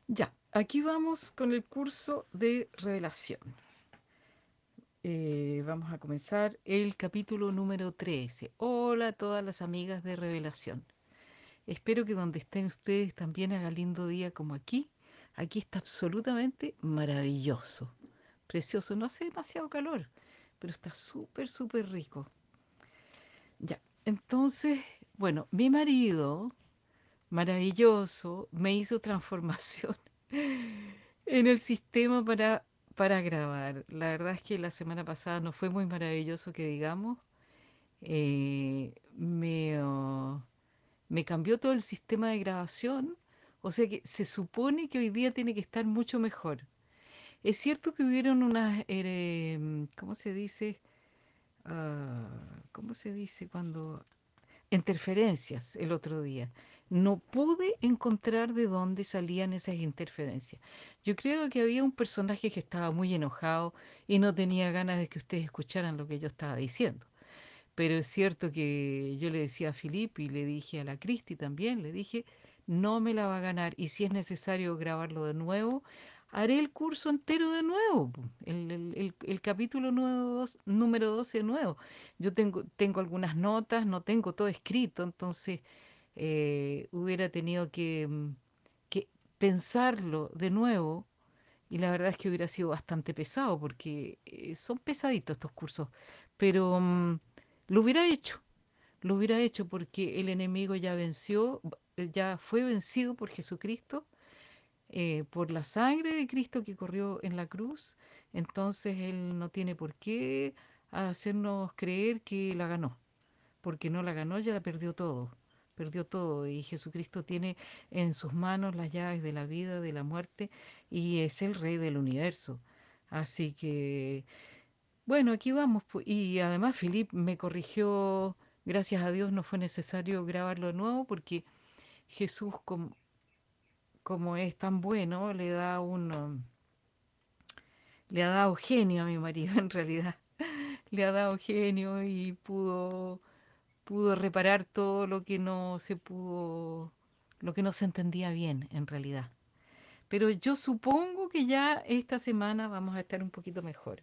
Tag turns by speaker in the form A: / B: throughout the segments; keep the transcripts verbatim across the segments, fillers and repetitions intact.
A: Ya, aquí vamos con el curso de revelación. Eh, vamos a comenzar el capítulo número trece. Hola a todas las amigas de revelación. Espero que donde estén ustedes también haga lindo día como aquí. Aquí está absolutamente maravilloso. Precioso, no hace demasiado calor, pero está súper, súper rico. Ya, entonces, bueno, mi marido, maravilloso, me hizo transformación en el sistema para, para grabar. La verdad es que la semana pasada no fue muy maravilloso que digamos. Eh, me, oh, me cambió todo el sistema de grabación, o sea que se supone que hoy día tiene que estar mucho mejor. Es cierto que hubieron unas, eh, ¿cómo se dice? Ah, ¿cómo se dice cuando interferencias el otro día? No pude encontrar de dónde salían esas interferencias. Yo creo que había un personaje que estaba muy enojado y no tenía ganas de que ustedes escucharan lo que yo estaba diciendo. Pero es cierto que yo le decía a Filip y le dije a la Cristi también, le dije, no me la va a ganar y si es necesario grabarlo de nuevo, haré el curso entero de nuevo, po, el, el- el- el capítulo nuevo dos- número doce de nuevo. Yo tengo, tengo algunas notas, no tengo todo escrito, entonces eh, hubiera tenido que, mm, que pensarlo de nuevo y la verdad es que hubiera sido bastante pesado porque eh, son pesaditos estos cursos, pero mm, lo hubiera hecho, lo hubiera hecho porque el enemigo ya venció, b- ya fue vencido por Jesucristo, eh, por la sangre de Cristo que corrió en la cruz, entonces Él no tiene por qué hacernos creer que la ganó, porque no la ganó, ya la perdió todo, perdió todo y Jesucristo tiene en sus manos las llaves de la vida, de la muerte y es el rey del universo. Así que, bueno, aquí vamos. pu- Y además Filip me corrigió, gracias a Dios no fue necesario grabarlo de nuevo porque Jesús, com- como es tan bueno, le da un, um, le ha dado genio a mi marido en realidad. Le ha dado genio y pudo pudo reparar todo lo que no se pudo, lo que no se entendía bien en realidad. Pero yo supongo que ya esta semana vamos a estar un poquito mejor.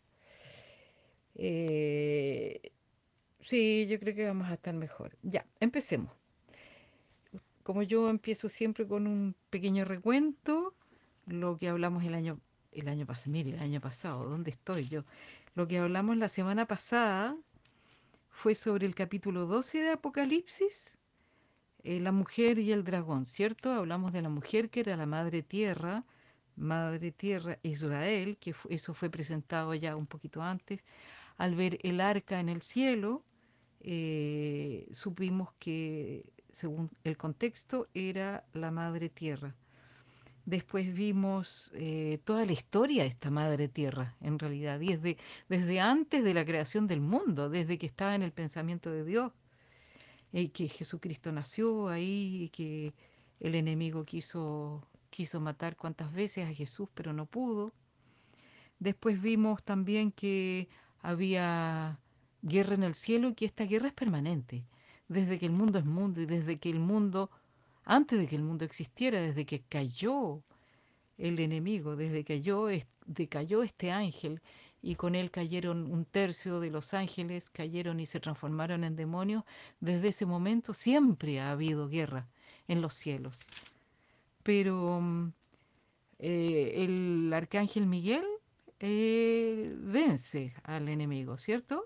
A: Eh, sí, yo creo que vamos a estar mejor. Ya, empecemos. Como yo empiezo siempre con un pequeño recuento, lo que hablamos el año, el año pasado, mire, el año pasado, ¿dónde estoy yo? Lo que hablamos la semana pasada fue sobre el capítulo doce de Apocalipsis, eh, la mujer y el dragón, ¿cierto? Hablamos de la mujer que era la madre tierra, madre tierra Israel, que fu- eso fue presentado ya un poquito antes. Al ver el arca en el cielo, eh, supimos que, según el contexto, era la madre tierra. Después vimos eh, toda la historia de esta madre tierra, en realidad, desde, desde antes de la creación del mundo, desde que estaba en el pensamiento de Dios, eh, que Jesucristo nació ahí, que el enemigo quiso, quiso matar cuantas veces a Jesús, pero no pudo. Después vimos también que había guerra en el cielo y que esta guerra es permanente, desde que el mundo es mundo y desde que el mundo, antes de que el mundo existiera, desde que cayó el enemigo, desde que cayó, es- decayó este ángel y con él cayeron un tercio de los ángeles, cayeron y se transformaron en demonios, desde ese momento siempre ha habido guerra en los cielos. Pero mm, eh, el arcángel Miguel eh, vence al enemigo, ¿cierto?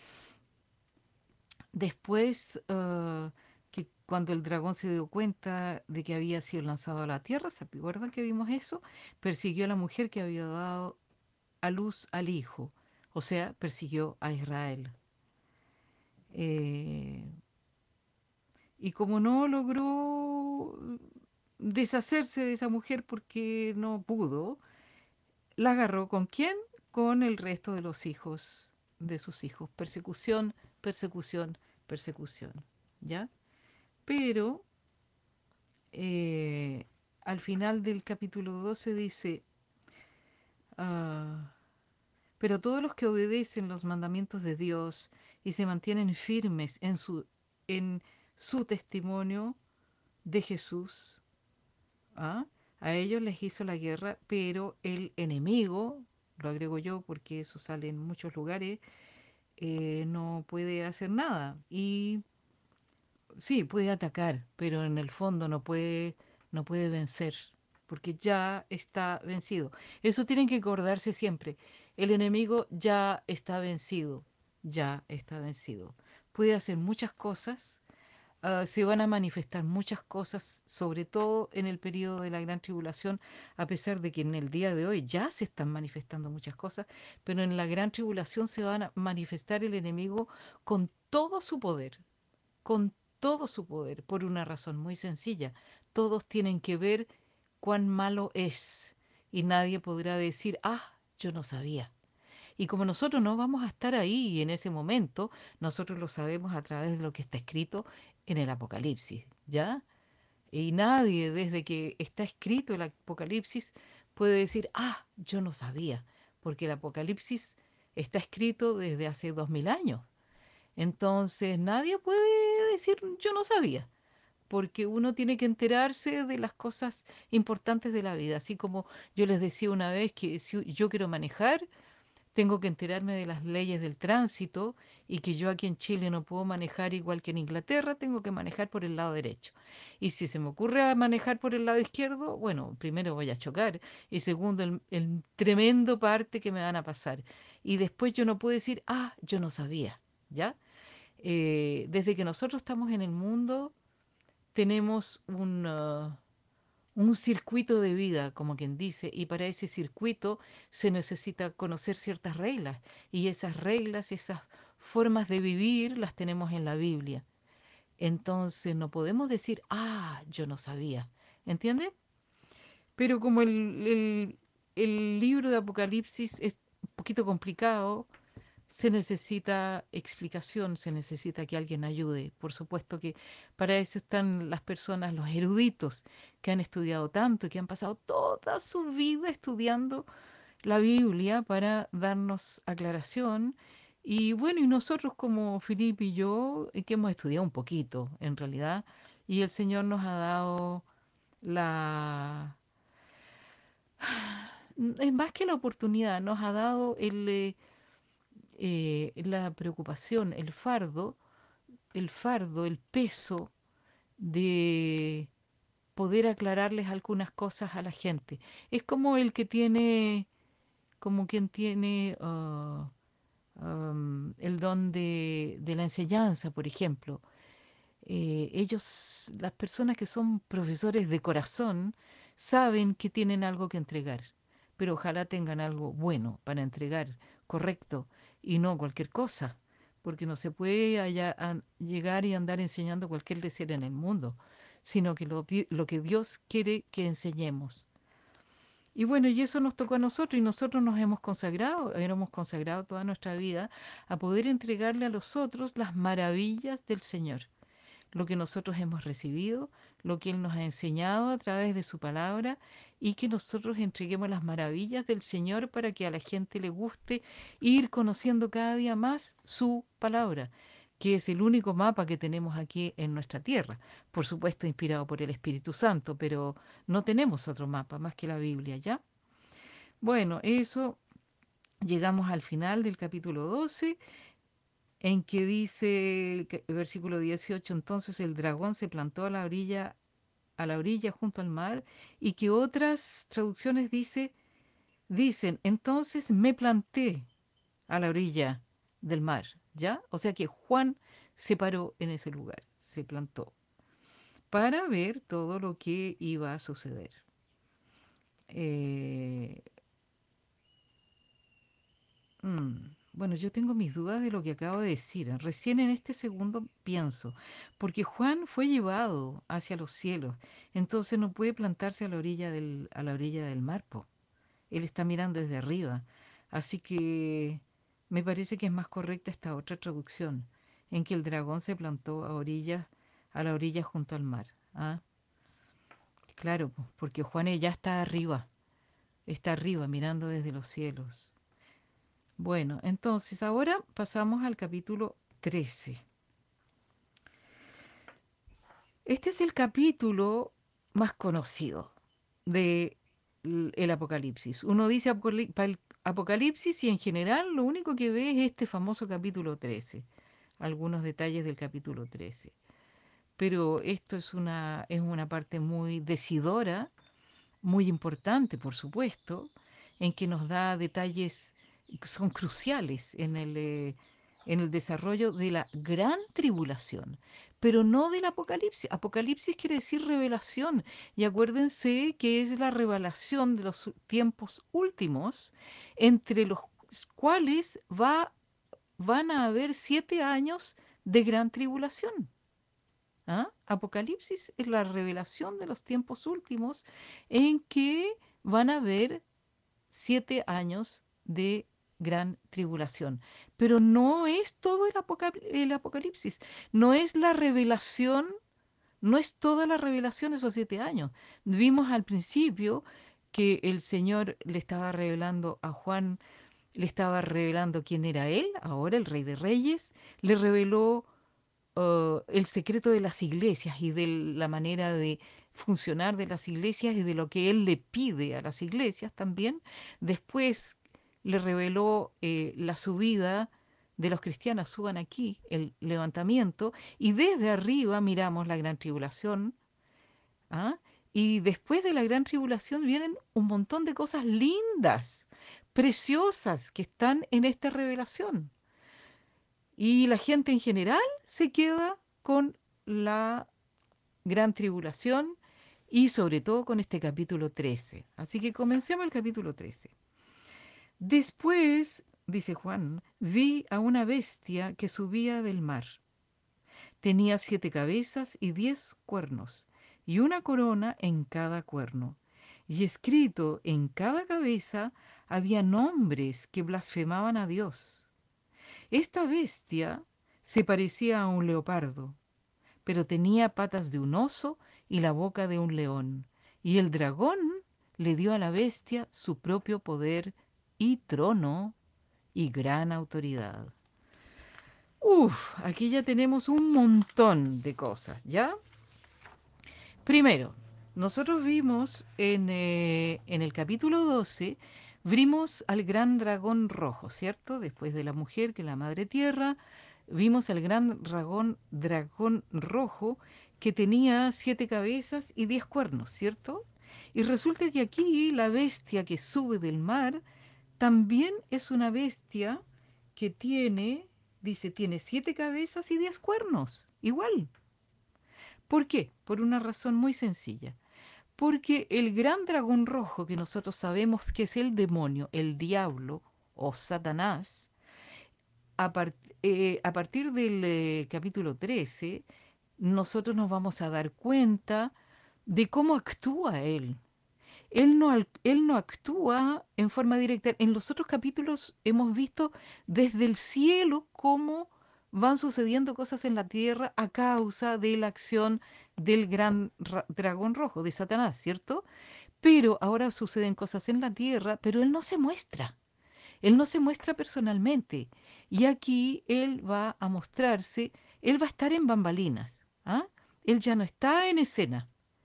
A: Después, ah, que cuando el dragón se dio cuenta de que había sido lanzado a la tierra, ¿se acuerdan que vimos eso? Persiguió a la mujer que había dado a luz al hijo, o sea, persiguió a Israel. Eh, y como no logró deshacerse de esa mujer porque no pudo, la agarró ¿con quién? Con el resto de los hijos de sus hijos. Persecución, persecución, persecución. ¿Ya? Pero eh, al final del capítulo doce dice, ah, pero todos los que obedecen los mandamientos de Dios y se mantienen firmes en su, en su testimonio de Jesús, ¿ah? A ellos les hizo la guerra, pero el enemigo, lo agrego yo porque eso sale en muchos lugares, eh, no puede hacer nada. Y sí, puede atacar, pero en el fondo no puede, no puede vencer, porque ya está vencido. Eso tienen que acordarse siempre. El enemigo ya está vencido, ya está vencido. Puede hacer muchas cosas, ah, se van a manifestar muchas cosas, sobre todo en el periodo de la gran tribulación, a pesar de que en el día de hoy ya se están manifestando muchas cosas, pero en la gran tribulación se van a manifestar el enemigo con todo su poder, con todo su poder, por una razón muy sencilla. Todos tienen que ver cuán malo es y nadie podrá decir, ah, yo no sabía. Y como nosotros no vamos a estar ahí en ese momento, nosotros lo sabemos a través de lo que está escrito en el Apocalipsis, ¿ya? Y nadie desde que está escrito el Apocalipsis puede decir, ah, yo no sabía, porque el Apocalipsis está escrito desde hace dos mil años. Entonces nadie puede decir yo no sabía, porque uno tiene que enterarse de las cosas importantes de la vida. Así como yo les decía una vez que si yo quiero manejar, tengo que enterarme de las leyes del tránsito y que yo aquí en Chile no puedo manejar igual que en Inglaterra, tengo que manejar por el lado derecho. Y si se me ocurre manejar por el lado izquierdo, bueno, primero voy a chocar y segundo el, el tremendo parte que me van a pasar. Y después yo no puedo decir, ah, yo no sabía, ¿ya? Eh, desde que nosotros estamos en el mundo, tenemos un, ah, un circuito de vida, como quien dice, y para ese circuito se necesita conocer ciertas reglas, y esas reglas, esas formas de vivir, las tenemos en la Biblia. Entonces no podemos decir, ah, yo no sabía, ¿entiende? Pero como el, el, el libro de Apocalipsis es un poquito complicado, se necesita explicación, se necesita que alguien ayude. Por supuesto que para eso están las personas, los eruditos, que han estudiado tanto y que han pasado toda su vida estudiando la Biblia para darnos aclaración. Y bueno, y nosotros como Felipe y yo, eh, que hemos estudiado un poquito en realidad, y el Señor nos ha dado la... Es más que la oportunidad, nos ha dado el, eh, eh, la preocupación, el fardo, el fardo, el peso de poder aclararles algunas cosas a la gente. Es como el que tiene, como quien tiene ah, am, el don de, de la enseñanza, por ejemplo. Eh, ellos, las personas que son profesores de corazón, saben que tienen algo que entregar, pero ojalá tengan algo bueno para entregar, correcto, y no cualquier cosa, porque no se puede allá- a- llegar y andar enseñando cualquier decir en el mundo, sino que lo, di- lo que Dios quiere que enseñemos. Y bueno, y eso nos tocó a nosotros y nosotros nos hemos consagrado, hemos consagrado toda nuestra vida a poder entregarle a los otros las maravillas del Señor, lo que nosotros hemos recibido, lo que Él nos ha enseñado a través de su palabra y que nosotros entreguemos las maravillas del Señor para que a la gente le guste ir conociendo cada día más su palabra, que es el único mapa que tenemos aquí en nuestra tierra, por supuesto inspirado por el Espíritu Santo, pero no tenemos otro mapa más que la Biblia, ¿ya? Bueno, eso llegamos al final del capítulo doce en que dice el que- el versículo dieciocho, entonces el dragón se plantó a la orilla, a la orilla junto al mar, y que otras traducciones dice, dicen, entonces me planté a la orilla del mar, ¿ya? O sea que Juan se paró en ese lugar, se plantó, para ver todo lo que iba a suceder. Eh, Mm, Bueno, yo tengo mis dudas de lo que acabo de decir. ¿eh? Recién en este segundo pienso, porque Juan fue llevado hacia los cielos, entonces no puede plantarse a la orilla del, a la orilla del mar, po. Él está mirando desde arriba. Así que me parece que es más correcta esta otra traducción, en que el dragón se plantó a orillas, a la orilla junto al mar. ¿Ah? Claro, po, porque Juan ya está arriba, está arriba mirando desde los cielos. Bueno, entonces ahora pasamos al capítulo trece. Este es el capítulo más conocido de l- el Apocalipsis. Uno dice apocali- pal- Apocalipsis y en general lo único que ve es este famoso capítulo trece, algunos detalles del capítulo trece. Pero esto es una, es una parte muy decidora, muy importante, por supuesto, en que nos da detalles que son cruciales en el, eh, en el desarrollo de la gran tribulación, pero no del Apocalipsis. Apocalipsis quiere decir revelación, y acuérdense que es la revelación de los tiempos últimos, entre los cuales va, van a haber siete años de gran tribulación. ¿Ah? Apocalipsis es la revelación de los tiempos últimos en que van a haber siete años de gran tribulación. Pero no es todo el, apoca- el Apocalipsis, no es la revelación, no es toda la revelación esos siete años. Vimos al principio que el Señor le estaba revelando a Juan, le estaba revelando quién era él, ahora el Rey de Reyes, le reveló uh, el secreto de las iglesias y de la manera de funcionar de las iglesias y de lo que él le pide a las iglesias también. Después le reveló eh, la subida de los cristianos, suban aquí, el levantamiento, y desde arriba miramos la gran tribulación. ¿Ah? Y después de la gran tribulación vienen un montón de cosas lindas, preciosas, que están en esta revelación. Y la gente en general se queda con la gran tribulación y sobre todo con este capítulo trece. Así que comencemos el capítulo trece. Después, dice Juan, vi a una bestia que subía del mar. Tenía siete cabezas y diez cuernos, y una corona en cada cuerno. Y escrito en cada cabeza había nombres que blasfemaban a Dios. Esta bestia se parecía a un leopardo, pero tenía patas de un oso y la boca de un león. Y el dragón le dio a la bestia su propio poder y trono y gran autoridad. Uf, aquí ya tenemos un montón de cosas, ¿ya? Primero, nosotros vimos en, eh, en el capítulo doce, vimos al gran dragón rojo, ¿cierto? Después de la mujer, que es la madre tierra, vimos al gran dragón, dragón rojo que tenía siete cabezas y diez cuernos, ¿cierto? Y resulta que aquí la bestia que sube del mar también es una bestia que tiene, dice, tiene siete cabezas y diez cuernos, igual. ¿Por qué? Por una razón muy sencilla. Porque el gran dragón rojo que nosotros sabemos que es el demonio, el diablo o Satanás, a, part- eh, a partir del eh, capítulo trece, nosotros nos vamos a dar cuenta de cómo actúa él. Él no, al- él no actúa en forma directa. En los otros capítulos hemos visto desde el cielo cómo van sucediendo cosas en la tierra a causa de la acción del gran ra- dragón rojo, de Satanás, ¿cierto? Pero ahora suceden cosas en la tierra, pero él no se muestra. Él no se muestra personalmente. Y aquí él va a mostrarse, él va a estar en bambalinas. ¿Ah? Él ya no está en escena,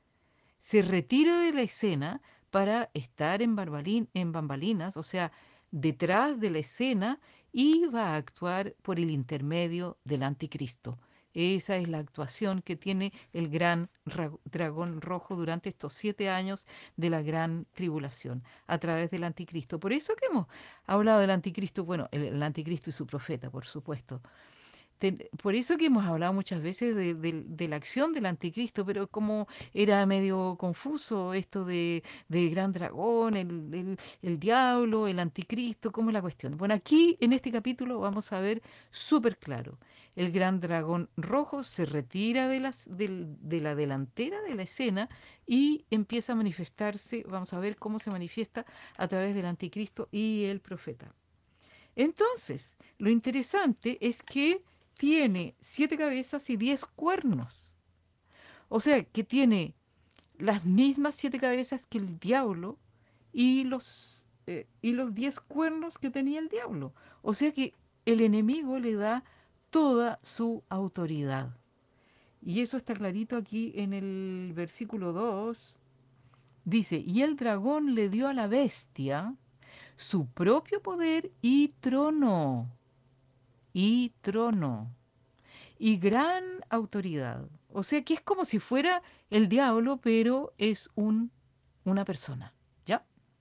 A: se retira de la escena para estar en, barbalín- en bambalinas, o sea, detrás de la escena, y va a actuar por el intermedio del anticristo. Esa es la actuación que tiene el gran ra- dragón rojo durante estos siete años de la gran tribulación, a través del anticristo. Por eso que hemos hablado del anticristo, bueno, el, el anticristo y su profeta, por supuesto. Ten- por eso que hemos hablado muchas veces de, de- de la acción del anticristo, pero como era medio confuso esto de, del gran dragón, el, el- el diablo, el anticristo, ¿cómo es la cuestión? Bueno, aquí en este capítulo vamos a ver súper claro. El gran dragón rojo se retira de, las, del- de la delantera de la escena y empieza a manifestarse, vamos a ver cómo se manifiesta a través del anticristo y el profeta. Entonces, lo interesante es que tiene siete cabezas y diez cuernos. O sea, que tiene las mismas siete cabezas que el diablo y los, eh, y los diez cuernos que tenía el diablo. O sea que el enemigo le da toda su autoridad. Y eso está clarito aquí en el versículo dos. Dice, y el dragón le dio a la bestia su propio poder y trono, y trono, y gran autoridad. O sea que es como si fuera el diablo, pero es un, una persona, ¿ya?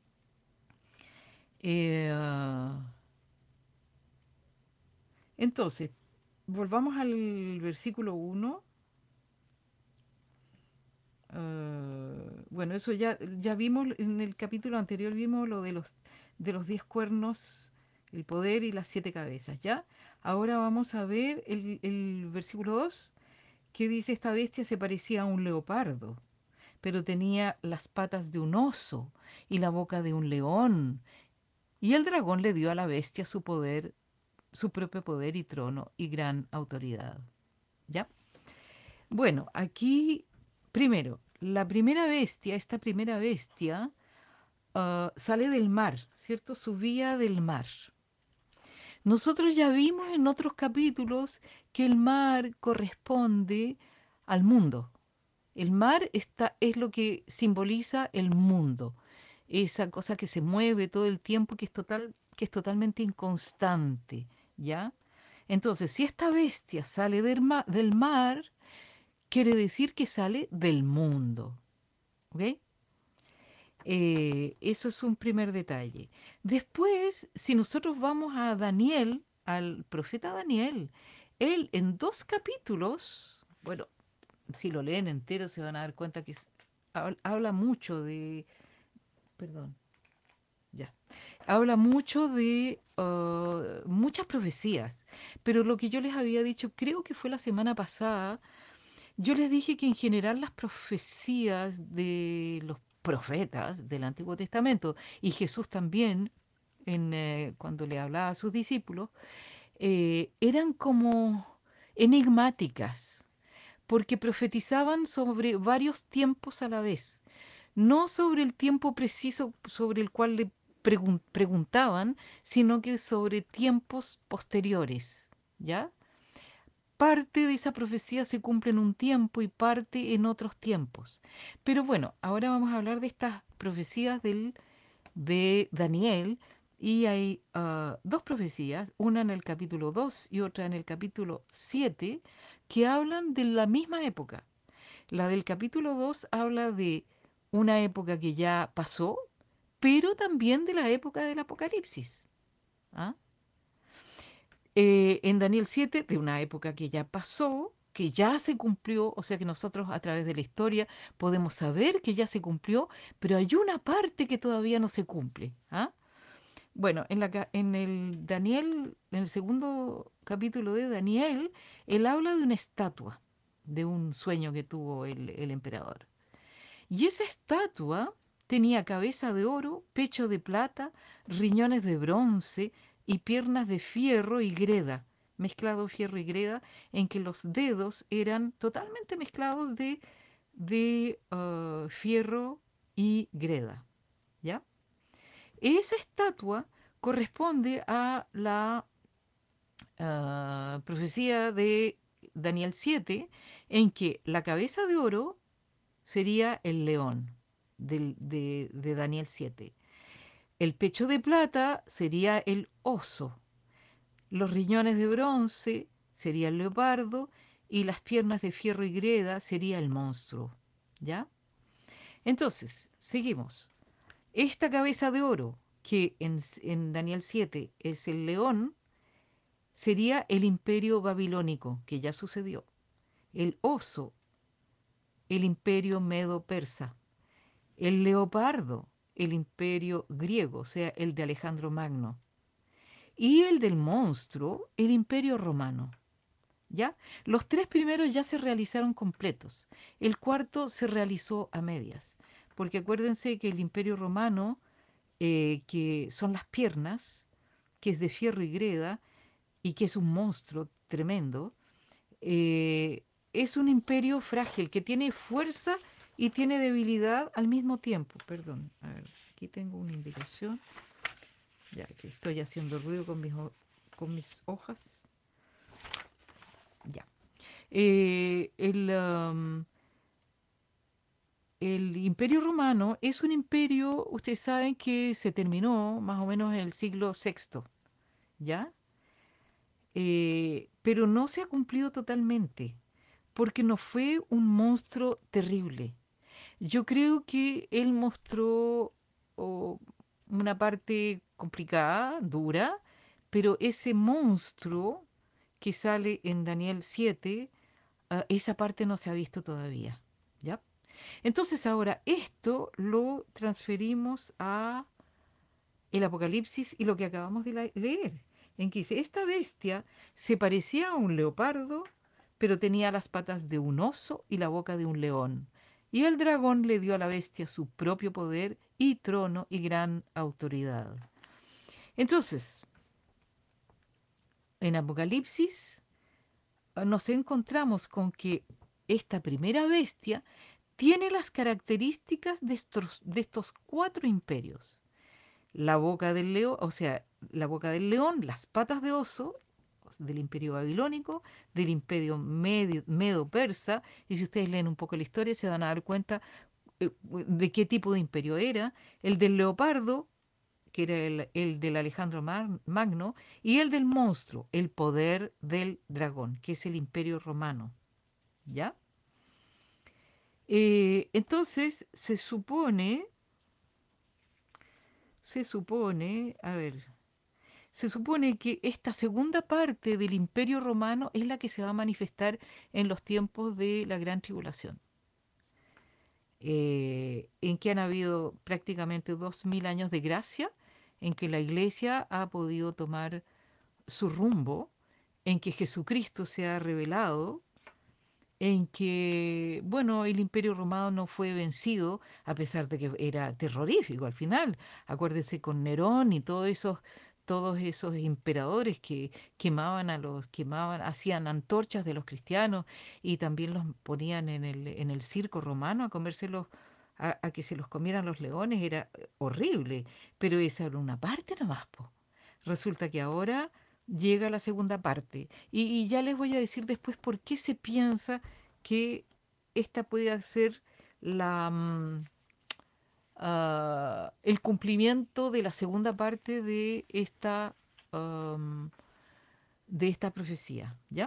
A: Eh, ah, entonces, volvamos al versículo uno. Uh, bueno, eso ya, ya vimos en el capítulo anterior, vimos lo de los de los diez cuernos, el poder y las siete cabezas, ¿ya? Ahora vamos a ver el, el versículo dos, que dice, esta bestia se parecía a un leopardo, pero tenía las patas de un oso y la boca de un león. Y el dragón le dio a la bestia su poder, su propio poder y trono y gran autoridad, ¿ya? Bueno, aquí, primero, la primera bestia, esta primera bestia, ah, sale del mar, ¿cierto? Subía del mar. Nosotros ya vimos en otros capítulos que el mar corresponde al mundo. El mar está, es lo que simboliza el mundo, esa cosa que se mueve todo el tiempo, que es total, que es totalmente inconstante, ¿ya? Entonces, si esta bestia sale del ma- del mar, quiere decir que sale del mundo, ¿ok? Eh, eso es un primer detalle. Después, si nosotros vamos a Daniel, al profeta Daniel, él en dos capítulos, bueno, si lo leen entero se van a dar cuenta que es- habl- habla mucho de, perdón, ya, habla mucho de ah, muchas profecías, pero lo que yo les había dicho, creo que fue la semana pasada. Yo les dije que en general las profecías de los profetas del Antiguo Testamento y Jesús también, en, eh, cuando le hablaba a sus discípulos, eh, eran como enigmáticas, porque profetizaban sobre varios tiempos a la vez, no sobre el tiempo preciso sobre el cual le pregun- preguntaban, sino que sobre tiempos posteriores, ¿ya? Parte de esa profecía se cumple en un tiempo y parte en otros tiempos. Pero bueno, ahora vamos a hablar de estas profecías del, de Daniel y hay ah, dos profecías, una en el capítulo dos y otra en el capítulo siete, que hablan de la misma época. La del capítulo dos habla de una época que ya pasó, pero también de la época del Apocalipsis. ¿Ah? eh, en Daniel siete de una época que ya pasó, que ya se cumplió, o sea que nosotros a través de la historia podemos saber que ya se cumplió, pero hay una parte que todavía no se cumple. ¿Ah? Bueno, en la, ca- en el Daniel, en el segundo capítulo de Daniel, él habla de una estatua, de un sueño que tuvo el, el emperador. Y esa estatua tenía cabeza de oro, pecho de plata, riñones de bronce y piernas de fierro y greda, mezclado fierro y greda, en que los dedos eran totalmente mezclados de, de ah, fierro y greda, ¿ya? Esa estatua corresponde a la ah, profecía de Daniel siete, en que la cabeza de oro sería el león del- de, de Daniel siete. El pecho de plata sería el oso. Los riñones de bronce sería el leopardo y las piernas de fierro y greda sería el monstruo. ¿Ya? Entonces, seguimos. Esta cabeza de oro, que en, en Daniel siete es el león, sería el imperio babilónico, que ya sucedió. El oso, el imperio medo-persa. El leopardo, el imperio griego, o sea, el de Alejandro Magno. Y el del monstruo, el imperio romano. ¿Ya? Los tres primeros ya se realizaron completos. El cuarto se realizó a medias. Porque acuérdense que el imperio romano, eh, que son las piernas, que es de fierro y greda, y que es un monstruo tremendo, eh, es un imperio frágil que tiene fuerza y tiene debilidad al mismo tiempo. Perdón, a ver, aquí tengo una indicación. Ya que estoy haciendo ruido con mis, ho- con mis hojas. Ya. Eh, el, am, el Imperio Romano es un imperio, ustedes saben que se terminó más o menos en el siglo sexto, ¿ya? Eh, pero no se ha cumplido totalmente, porque no fue un monstruo terrible. Yo creo que él mostró oh, una parte complicada, dura, pero ese monstruo que sale en Daniel siete, ah, esa parte no se ha visto todavía, ¿ya? Entonces ahora esto lo transferimos a el Apocalipsis y lo que acabamos de la- leer, en que dice, esta bestia se parecía a un leopardo, pero tenía las patas de un oso y la boca de un león. Y el dragón le dio a la bestia su propio poder y trono y gran autoridad. Entonces, en Apocalipsis ah, nos encontramos con que esta primera bestia tiene las características de estos, de estos cuatro imperios. La boca del león, o sea, la boca del león, las patas de oso del imperio babilónico, del imperio medio, medo-persa, y si ustedes leen un poco la historia se van a dar cuenta eh, de qué tipo de imperio era, el del leopardo, que era el, el del Alejandro Mag- Magno, y el del monstruo, el poder del dragón, que es el imperio romano, ¿ya? Eh, entonces se supone, se supone, a ver, se supone que esta segunda parte del Imperio Romano es la que se va a manifestar en los tiempos de la Gran Tribulación, eh, en que han habido prácticamente dos mil años de gracia, en que la Iglesia ha podido tomar su rumbo, en que Jesucristo se ha revelado, en que, bueno, el Imperio Romano no fue vencido, a pesar de que era terrorífico al final. Acuérdense con Nerón y todos esos, todos esos emperadores que quemaban a los, quemaban, hacían antorchas de los cristianos y también los ponían en el, en el circo romano a comérselos, a, a que se los comieran los leones, era eh, horrible, pero esa era una parte nomás, po. Resulta que ahora llega la segunda parte. Y, y ya les voy a decir después por qué se piensa que esta puede ser la, mm, ah, el cumplimiento de la segunda parte de esta, am, de esta profecía, ¿ya?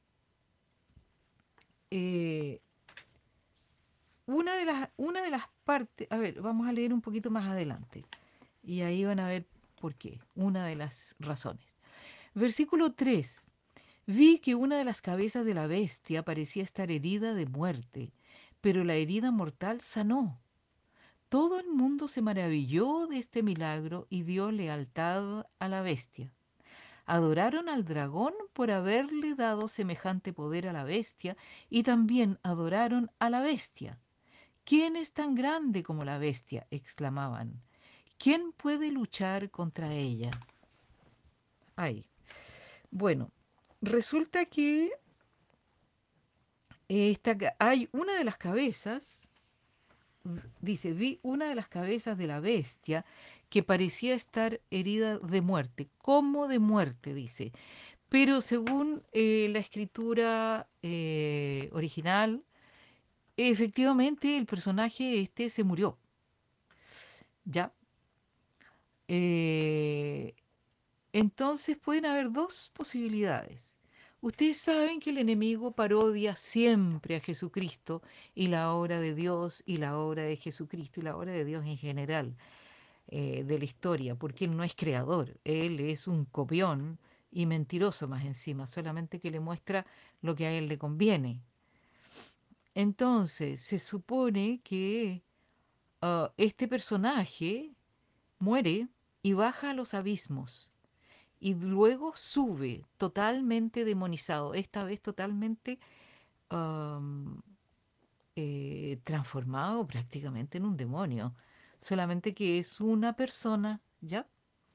A: Eh, una de las, una de las partes, a ver, vamos a leer un poquito más adelante y ahí van a ver por qué, una de las razones. Versículo tres. Vi que una de las cabezas de la bestia parecía estar herida de muerte, pero la herida mortal sanó. Todo el mundo se maravilló de este milagro y dio lealtad a la bestia. Adoraron al dragón por haberle dado semejante poder a la bestia y también adoraron a la bestia. ¿Quién es tan grande como la bestia? Exclamaban. ¿Quién puede luchar contra ella? Ay, bueno, resulta que esta, ca- hay una de las cabezas, dice, vi una de las cabezas de la bestia que parecía estar herida de muerte, como de muerte, dice. Pero según eh, la escritura eh, original, efectivamente el personaje este se murió, ¿ya? Eh, entonces pueden haber dos posibilidades. Ustedes saben que el enemigo parodia siempre a Jesucristo y la obra de Dios y la obra de Jesucristo y la obra de Dios en general eh, de la historia, porque Él no es creador, Él es un copión y mentiroso más encima, solamente que le muestra lo que a Él le conviene. Entonces, se supone que ah, este personaje muere y baja a los abismos y luego sube totalmente demonizado, esta vez totalmente am, eh, transformado prácticamente en un demonio, solamente que es una persona, ¿ya?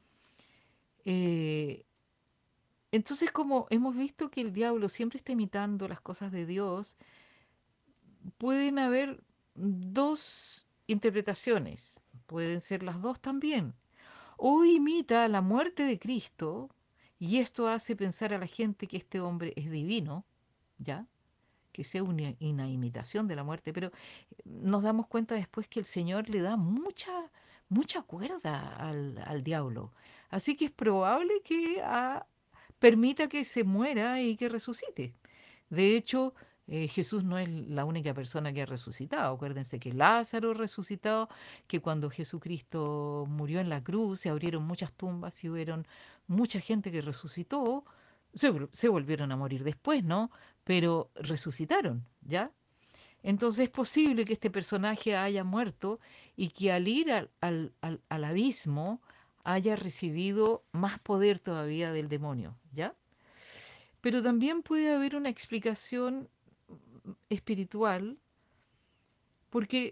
A: Eh, entonces, como hemos visto que el diablo siempre está imitando las cosas de Dios, pueden haber dos interpretaciones, pueden ser las dos también. O imita la muerte de Cristo, y esto hace pensar a la gente que este hombre es divino, ¿ya? que sea una, una imitación de la muerte, pero nos damos cuenta después que el Señor le da mucha, mucha cuerda al, al diablo. Así que es probable que ah, permita que se muera y que resucite. De hecho, eh, Jesús no es la única persona que ha resucitado. Acuérdense que Lázaro resucitado, que cuando Jesucristo murió en la cruz se abrieron muchas tumbas y hubieron mucha gente que resucitó. Se, vol- se volvieron a morir después, ¿no? Pero resucitaron, ¿ya? Entonces es posible que este personaje haya muerto y que al ir al, al, al, al abismo haya recibido más poder todavía del demonio, ¿ya? Pero también puede haber una explicación mm, espiritual, porque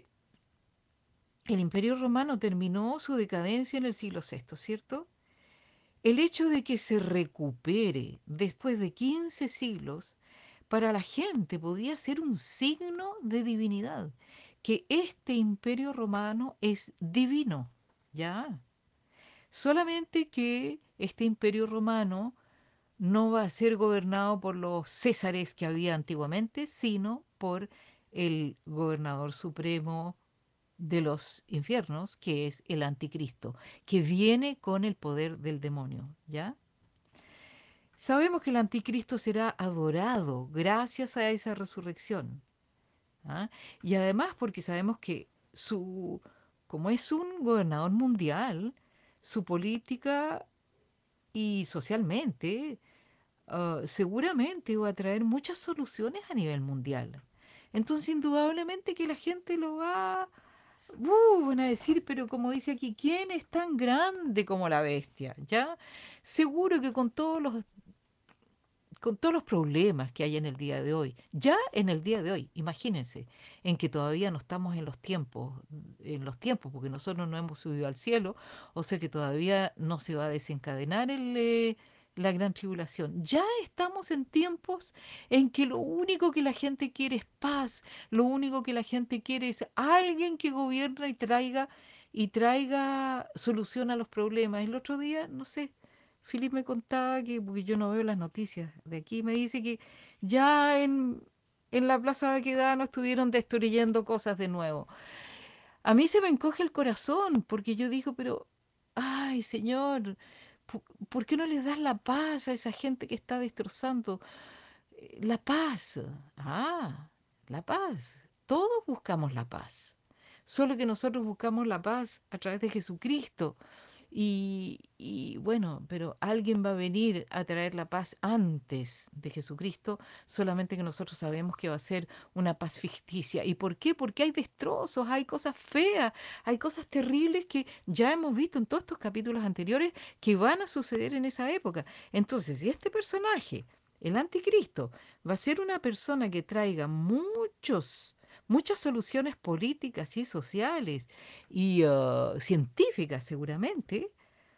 A: el Imperio Romano terminó su decadencia en el siglo sexto, ¿cierto? El hecho de que se recupere después de quince siglos, para la gente podía ser un signo de divinidad, que este Imperio Romano es divino, ¿ya? Solamente que este Imperio Romano no va a ser gobernado por los césares que había antiguamente, sino por el gobernador supremo de los infiernos, que es el anticristo, que viene con el poder del demonio, ¿ya? Sabemos que el anticristo será adorado gracias a esa resurrección, ¿ah? Y además porque sabemos que su, como es un gobernador mundial, su política y socialmente ah, seguramente va a traer muchas soluciones a nivel mundial. Entonces, indudablemente que la gente lo va, uh, van a decir, pero como dice aquí, ¿quién es tan grande como la bestia? ¿Ya? Seguro que con todos los con todos los problemas que hay en el día de hoy, ya en el día de hoy, imagínense, en que todavía no estamos en los tiempos, en los tiempos, porque nosotros no hemos subido al cielo, o sea que todavía no se va a desencadenar el, eh, la gran tribulación. Ya estamos en tiempos en que lo único que la gente quiere es paz, lo único que la gente quiere es alguien que gobierna y traiga y traiga solución a los problemas. El otro día, no sé, Philip me contaba que, porque yo no veo las noticias de aquí, me dice que ya en, en la Plaza de Aquedano estuvieron destruyendo cosas de nuevo. A mí se me encoge el corazón porque yo digo, pero, ay, Señor, ¿po- ¿por qué no les das la paz a esa gente que está destrozando? Eh, La paz. Ah, la paz. Todos buscamos la paz. Solo que nosotros buscamos la paz a través de Jesucristo. Y, y bueno, pero alguien va a venir a traer la paz antes de Jesucristo, solamente que nosotros sabemos que va a ser una paz ficticia. ¿Y por qué? Porque hay destrozos, hay cosas feas, hay cosas terribles que ya hemos visto en todos estos capítulos anteriores que van a suceder en esa época. Entonces, si este personaje, el anticristo, va a ser una persona que traiga muchos, muchas soluciones políticas y sociales y ah, científicas seguramente,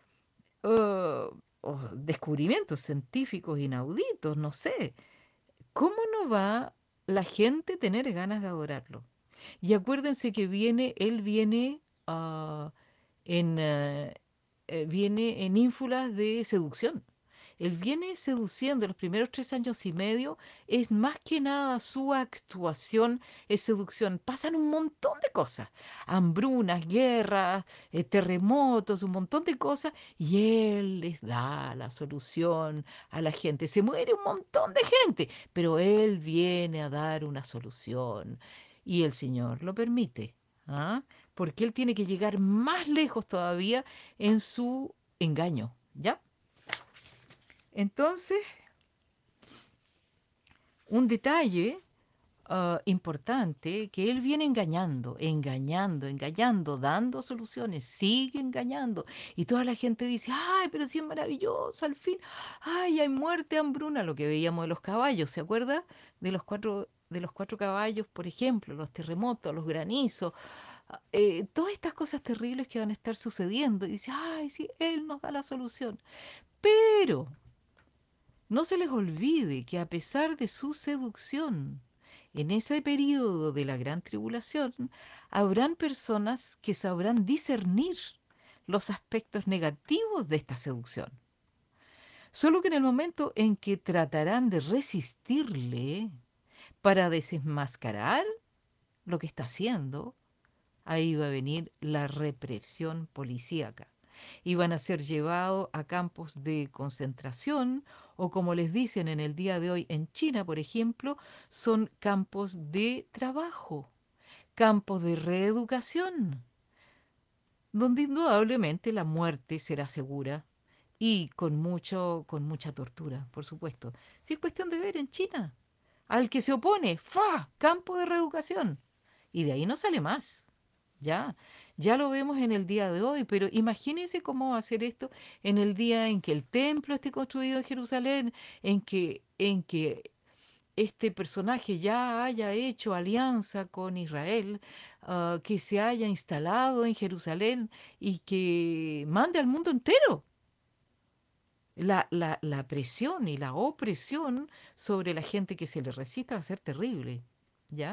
A: ah, o descubrimientos científicos inauditos, no sé. ¿Cómo no va la gente a tener ganas de adorarlo? Y acuérdense que viene, él viene ah, en, eh, eh, viene en ínfulas de seducción. Él viene seduciendo los primeros tres años y medio, es más que nada su actuación, es seducción. Pasan un montón de cosas, hambrunas, guerras, eh, terremotos, un montón de cosas, y él les da la solución a la gente. Se muere un montón de gente, pero él viene a dar una solución y el Señor lo permite, ¿ah? Porque él tiene que llegar más lejos todavía en su engaño, ¿ya? Entonces, un detalle ah, importante, que él viene engañando, engañando, engañando, dando soluciones, sigue engañando. Y toda la gente dice, ay, pero sí es maravilloso, al fin, ay, hay muerte, hambruna, lo que veíamos de los caballos, ¿se acuerda? De los cuatro, de los cuatro caballos, por ejemplo, los terremotos, los granizos, ah, eh, todas estas cosas terribles que van a estar sucediendo. Y dice, ay, sí, él nos da la solución. Pero no se les olvide que a pesar de su seducción, en ese periodo de la gran tribulación, habrán personas que sabrán discernir los aspectos negativos de esta seducción. Solo que en el momento en que tratarán de resistirle, para desenmascarar lo que está haciendo, ahí va a venir la represión policíaca. Y van a ser llevados a campos de concentración o como les dicen en el día de hoy en China, por ejemplo, son campos de trabajo, campos de reeducación, donde indudablemente la muerte será segura y con mucho, con mucha tortura, por supuesto. Si es cuestión de ver en China, al que se opone, ¡fa! Campo de reeducación. Y de ahí no sale más. Ya, ya lo vemos en el día de hoy, pero imagínense cómo va a ser esto en el día en que el templo esté construido en Jerusalén, en que, en que este personaje ya haya hecho alianza con Israel, ah, que se haya instalado en Jerusalén y que mande al mundo entero. La, la, la presión y la opresión sobre la gente que se le resista va a ser terrible, ¿ya?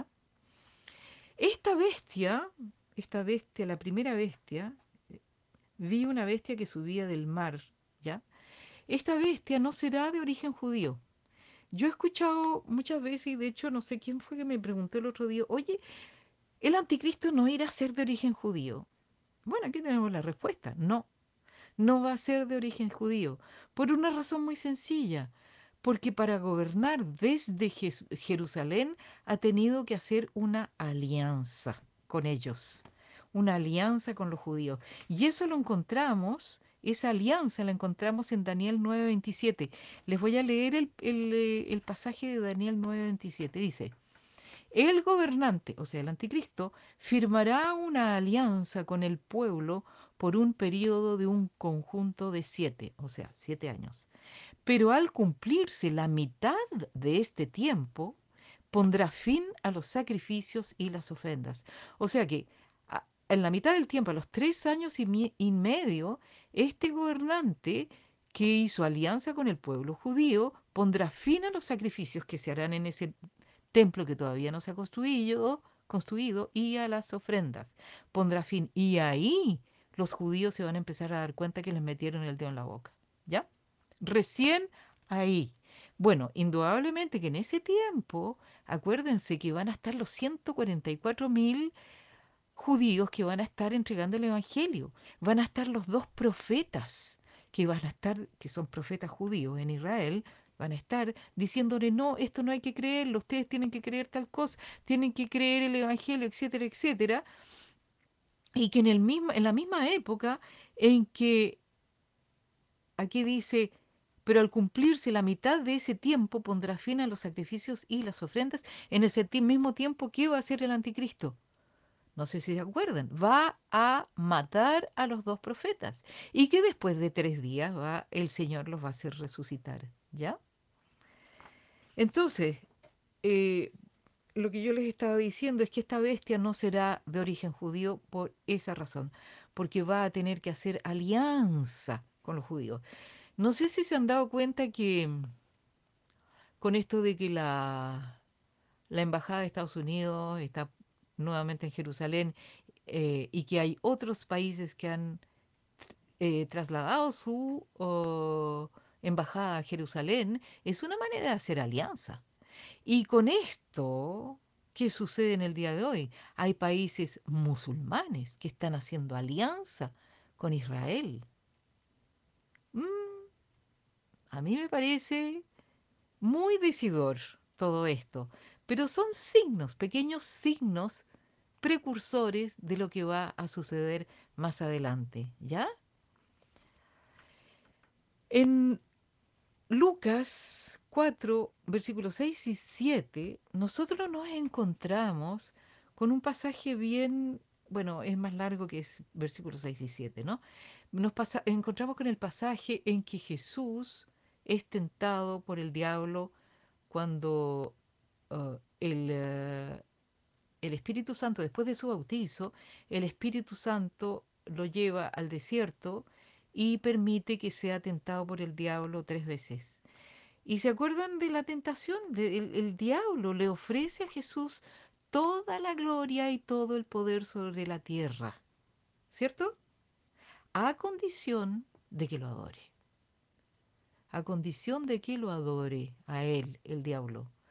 A: Esta bestia, esta bestia, la primera bestia, vi una bestia que subía del mar, ¿ya? Esta bestia no será de origen judío. Yo he escuchado muchas veces, y de hecho no sé quién fue que me preguntó el otro día, oye, ¿el anticristo no irá a ser de origen judío? Bueno, aquí tenemos la respuesta, no, no va a ser de origen judío, por una razón muy sencilla, porque para gobernar desde Jes- Jerusalén ha tenido que hacer una alianza con ellos, una alianza con los judíos. Y eso lo encontramos, esa alianza la encontramos en Daniel nueve veintisiete. Les voy a leer el, el, eh, el pasaje de Daniel nueve veintisiete. Dice, el gobernante, o sea, el anticristo, firmará una alianza con el pueblo por un periodo de un conjunto de siete, o sea, siete años. Pero al cumplirse la mitad de este tiempo, pondrá fin a los sacrificios y las ofrendas. O sea que a- en la mitad del tiempo, a los tres años y, mi- y medio, este gobernante que hizo alianza con el pueblo judío pondrá fin a los sacrificios que se harán en ese templo que todavía no se ha construido, construido y a las ofrendas. Pondrá fin. Y ahí los judíos se van a empezar a dar cuenta que les metieron el dedo en la boca. ¿Ya? Recién ahí. Bueno, indudablemente que en ese tiempo, acuérdense que van a estar los ciento cuarenta y cuatro mil judíos que van a estar entregando el Evangelio. Van a estar los dos profetas que van a estar, que son profetas judíos en Israel, van a estar diciéndole, no, esto no hay que creerlo, ustedes tienen que creer tal cosa, tienen que creer el Evangelio, etcétera, etcétera. Y que en el mismo, en la misma época en que aquí dice, pero al cumplirse la mitad de ese tiempo pondrá fin a los sacrificios y las ofrendas, en ese ti- mismo tiempo que va a hacer el anticristo. No sé si se acuerdan, va a matar a los dos profetas y que después de tres días va, el Señor los va a hacer resucitar, ¿ya? Entonces, eh, lo que yo les estaba diciendo es que esta bestia no será de origen judío por esa razón, porque va a tener que hacer alianza con los judíos. No sé si se han dado cuenta que mm, con esto de que la, la Embajada de Estados Unidos está nuevamente en Jerusalén eh, y que hay otros países que han eh, trasladado su oh, embajada a Jerusalén, es una manera de hacer alianza. Y con esto, ¿qué sucede en el día de hoy? Hay países musulmanes que están haciendo alianza con Israel. Mm, a mí me parece muy decidor todo esto, pero son signos, pequeños signos precursores de lo que va a suceder más adelante, ¿ya? En Lucas cuatro, versículos seis y siete, nosotros nos encontramos con un pasaje bien, bueno, es más largo que es versículos seis y siete, ¿no? Nos pasa- encontramos con el pasaje en que Jesús es tentado por el diablo cuando uh, el, eh, el Espíritu Santo, después de su bautizo, el Espíritu Santo lo lleva al desierto y permite que sea tentado por el diablo tres veces. ¿Y se acuerdan de la tentación? De- el, el diablo le ofrece a Jesús toda la gloria y todo el poder sobre la tierra, ¿cierto? A condición de que lo adore. A condición de que lo adore a él, el diablo.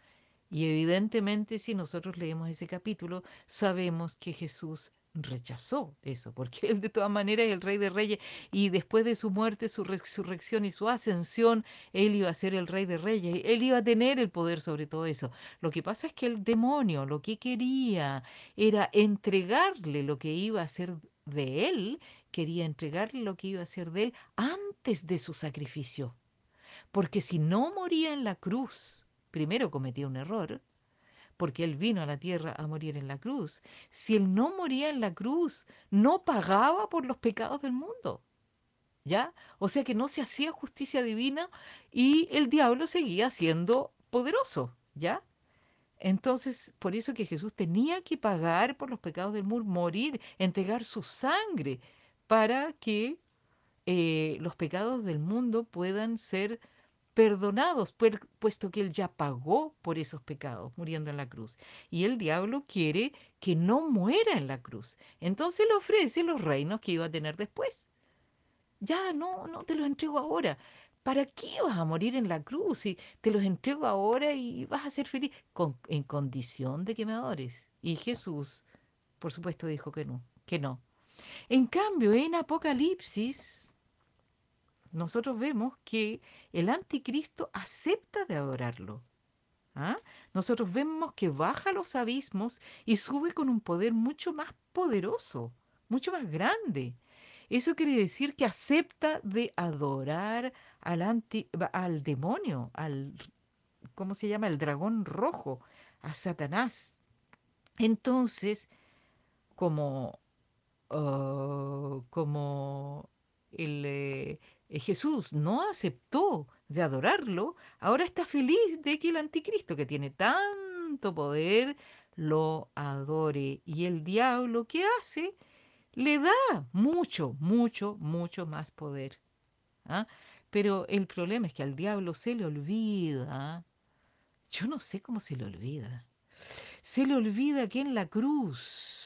A: Y evidentemente si nosotros leemos ese capítulo, sabemos que Jesús rechazó eso, porque Él de todas maneras es el Rey de Reyes y después de su muerte, su resurrección y su ascensión, Él iba a ser el Rey de Reyes, Él iba a tener el poder sobre todo eso. Lo que pasa es que el demonio lo que quería era entregarle lo que iba a ser de Él, quería entregarle lo que iba a ser de Él antes de su sacrificio. Porque si no moría en la cruz, primero cometía un error, porque Él vino a la tierra a morir en la cruz. Si Él no moría en la cruz, no pagaba por los pecados del mundo, ¿ya? O sea que no se hacía justicia divina y el diablo seguía siendo poderoso, ¿ya? Entonces, por eso que Jesús tenía que pagar por los pecados del mundo, morir, entregar su sangre para que eh, los pecados del mundo puedan ser perdonados, puer- puesto que Él ya pagó por esos pecados, muriendo en la cruz. Y el diablo quiere que no muera en la cruz. Entonces le ofrece los reinos que iba a tener después. Ya, no, no te los entrego ahora. ¿Para qué vas a morir en la cruz si te los entrego ahora y vas a ser feliz? Con- en condición de que me adores. Y Jesús, por supuesto, dijo que no, que no. En cambio, en Apocalipsis, nosotros vemos que el anticristo acepta de adorarlo. ¿Ah? Nosotros vemos que baja los abismos y sube con un poder mucho más poderoso, mucho más grande. Eso quiere decir que acepta de adorar al, anti- ba- al demonio, al, ¿cómo se llama? El dragón rojo, a Satanás. Entonces, como ah, como el, eh, eh, Jesús no aceptó de adorarlo, ahora está feliz de que el anticristo, que tiene tanto poder, lo adore. Y el diablo, ¿qué hace? Le da mucho, mucho, mucho más poder. ¿Ah? Pero el problema es que al diablo se le olvida, yo no sé cómo se le olvida, se le olvida que en la cruz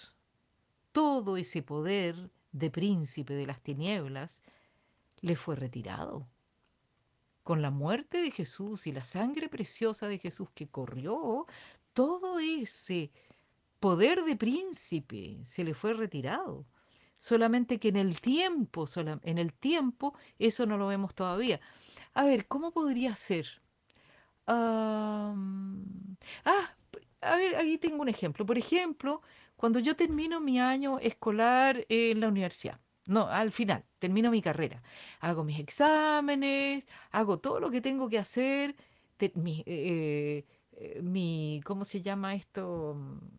A: todo ese poder de príncipe de las tinieblas le fue retirado. Con la muerte de Jesús y la sangre preciosa de Jesús que corrió, todo ese poder de príncipe se le fue retirado. Solamente que en el tiempo, sola- en el tiempo, eso no lo vemos todavía. A ver, ¿cómo podría ser? Am, ah, p- a ver, aquí tengo un ejemplo. Por ejemplo, cuando yo termino mi año escolar en la universidad, no, al final, termino mi carrera, hago mis exámenes, hago todo lo que tengo que hacer, te- mi, eh, eh, mi, ¿cómo se llama esto?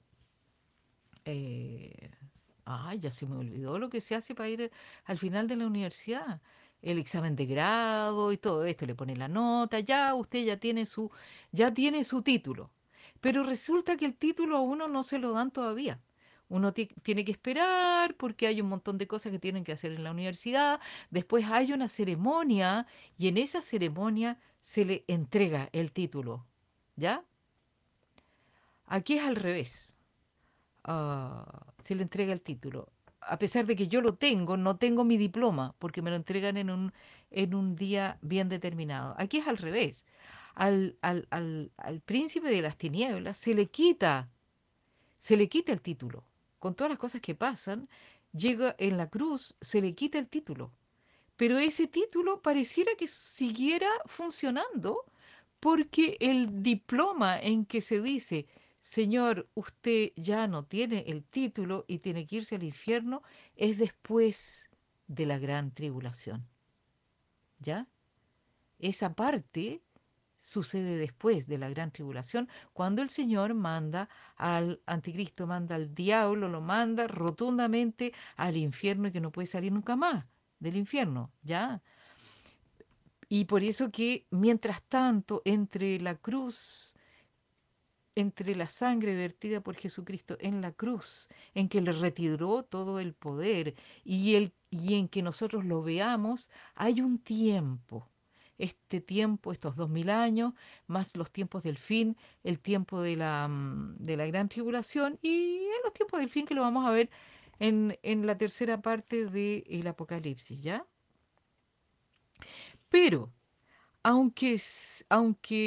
A: Eh, ay, ya se me olvidó lo que se hace para ir al final de la universidad. El examen de grado y todo esto, le pone la nota, ya usted ya tiene su, ya tiene su título. Pero resulta que el título a uno no se lo dan todavía. Uno ti- tiene que esperar porque hay un montón de cosas que tienen que hacer en la universidad. Después hay una ceremonia y en esa ceremonia se le entrega el título. ¿Ya? Aquí es al revés. Ah, se le entrega el título. A pesar de que yo lo tengo, no tengo mi diploma porque me lo entregan en un, en un día bien determinado. Aquí es al revés. Al, al, al, al príncipe de las tinieblas se le quita, se le quita el título. Con todas las cosas que pasan, llega en la cruz, se le quita el título. Pero ese título pareciera que siguiera funcionando porque el diploma en que se dice, señor, usted ya no tiene el título y tiene que irse al infierno, es después de la gran tribulación, ¿ya? Esa parte sucede después de la gran tribulación, cuando el Señor manda al anticristo, manda al diablo, lo manda rotundamente al infierno y que no puede salir nunca más del infierno, ¿ya? Y por eso que mientras tanto, entre la cruz, entre la sangre vertida por Jesucristo en la cruz, en que le retiró todo el poder y, el, y en que nosotros lo veamos, hay un tiempo. Este tiempo, estos dos mil años, más los tiempos del fin, el tiempo de la, mm, de la gran tribulación y en los tiempos del fin que lo vamos a ver en, en la tercera parte del Apocalipsis, ¿ya? Pero aunque, s- aunque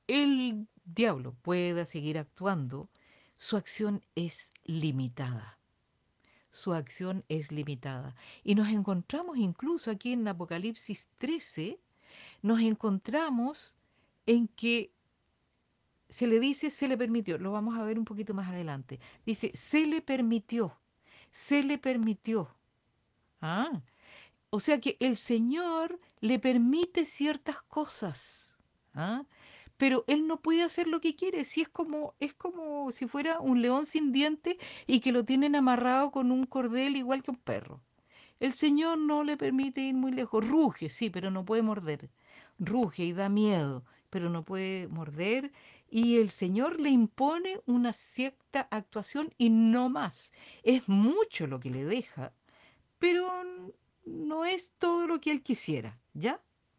A: el diablo pueda seguir actuando, su acción es limitada. Su acción es limitada. Y nos encontramos incluso aquí en Apocalipsis trece, nos encontramos en que se le dice, se le permitió, lo vamos a ver un poquito más adelante. Dice, se le permitió, se le permitió. Ah, o sea que el Señor le permite ciertas cosas, ¿ah? Pero Él no puede hacer lo que quiere, si es como, es como si fuera un león sin dientes y que lo tienen amarrado con un cordel igual que un perro. El Señor no le permite ir muy lejos. Ruge, sí, pero no puede morder. Ruge y da miedo, pero no puede morder. Y el Señor le impone una cierta actuación y no más. Es mucho lo que le deja, pero n- no es todo lo que él quisiera, ¿ya?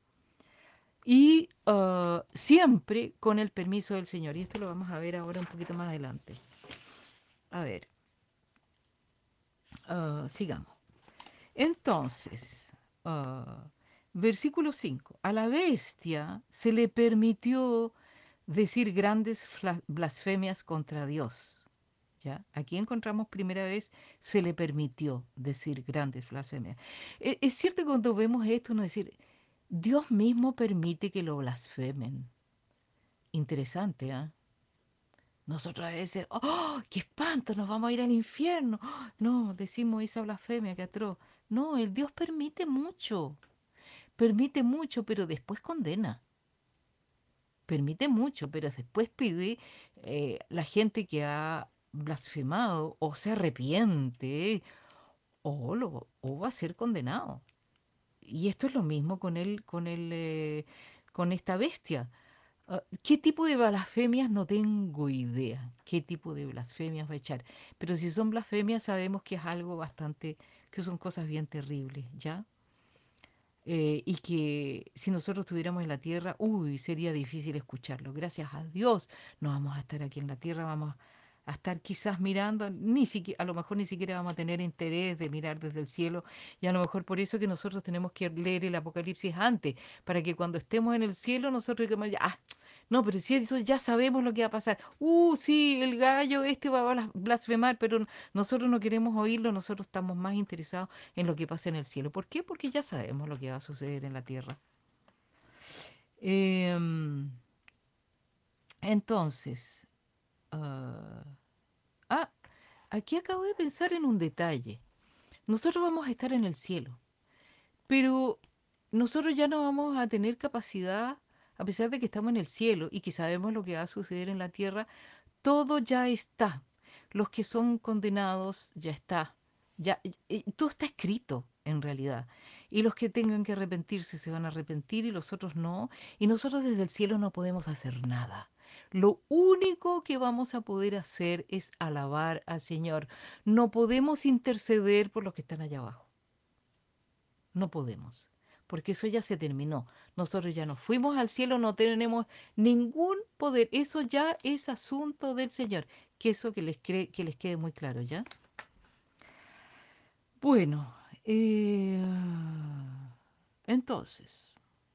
A: Y ah, siempre con el permiso del Señor. Y esto lo vamos a ver ahora un poquito más adelante. A ver, ah, sigamos. Entonces, ah, versículo cinco. A la bestia se le permitió decir grandes fla- blasfemias contra Dios. ¿Ya? Aquí encontramos primera vez, se le permitió decir grandes blasfemias. E- Es cierto que cuando vemos esto, uno decir, Dios mismo permite que lo blasfemen. Interesante, ¿ah? Nosotros a veces, ¡oh, qué espanto! Nos vamos a ir al infierno. ¡Oh! No, decimos esa blasfemia, que atroz. No, el Dios permite mucho, permite mucho, pero después condena. Permite mucho, pero después pide eh, la gente que ha blasfemado o se arrepiente o, lo, o va a ser condenado. Y esto es lo mismo con el, con el, eh, con esta bestia. Ah, ¿qué tipo de blasfemias? No tengo idea. ¿Qué tipo de blasfemias va a echar? Pero si son blasfemias, sabemos que es algo bastante, que son cosas bien terribles, ¿ya? Eh, y que si nosotros estuviéramos en la tierra, uy, sería difícil escucharlo. Gracias a Dios no vamos a estar aquí en la tierra, vamos a estar quizás mirando, ni siquiera, a lo mejor ni siquiera vamos a tener interés de mirar desde el cielo, y a lo mejor por eso que nosotros tenemos que leer el Apocalipsis antes, para que cuando estemos en el cielo nosotros digamos, ya, ah, no, pero si eso ya sabemos lo que va a pasar. Uh, sí, el gallo este va a blas- blasfemar, pero n- nosotros no queremos oírlo, nosotros estamos más interesados en lo que pasa en el cielo. ¿Por qué? Porque ya sabemos lo que va a suceder en la tierra. Em, entonces, ah, ah, aquí acabo de pensar en un detalle. Nosotros vamos a estar en el cielo, pero nosotros ya no vamos a tener capacidad, a pesar de que estamos en el cielo y que sabemos lo que va a suceder en la tierra, todo ya está. Los que son condenados ya está. Ya, eh, todo está escrito en realidad. Y los que tengan que arrepentirse se van a arrepentir y los otros no. Y nosotros desde el cielo no podemos hacer nada. Lo único que vamos a poder hacer es alabar al Señor. No podemos interceder por los que están allá abajo. No podemos. Porque eso ya se terminó. Nosotros ya nos fuimos al cielo, no tenemos ningún poder. Eso ya es asunto del Señor. Que eso que les, cre- que les quede muy claro, ¿ya? Bueno, eh, entonces,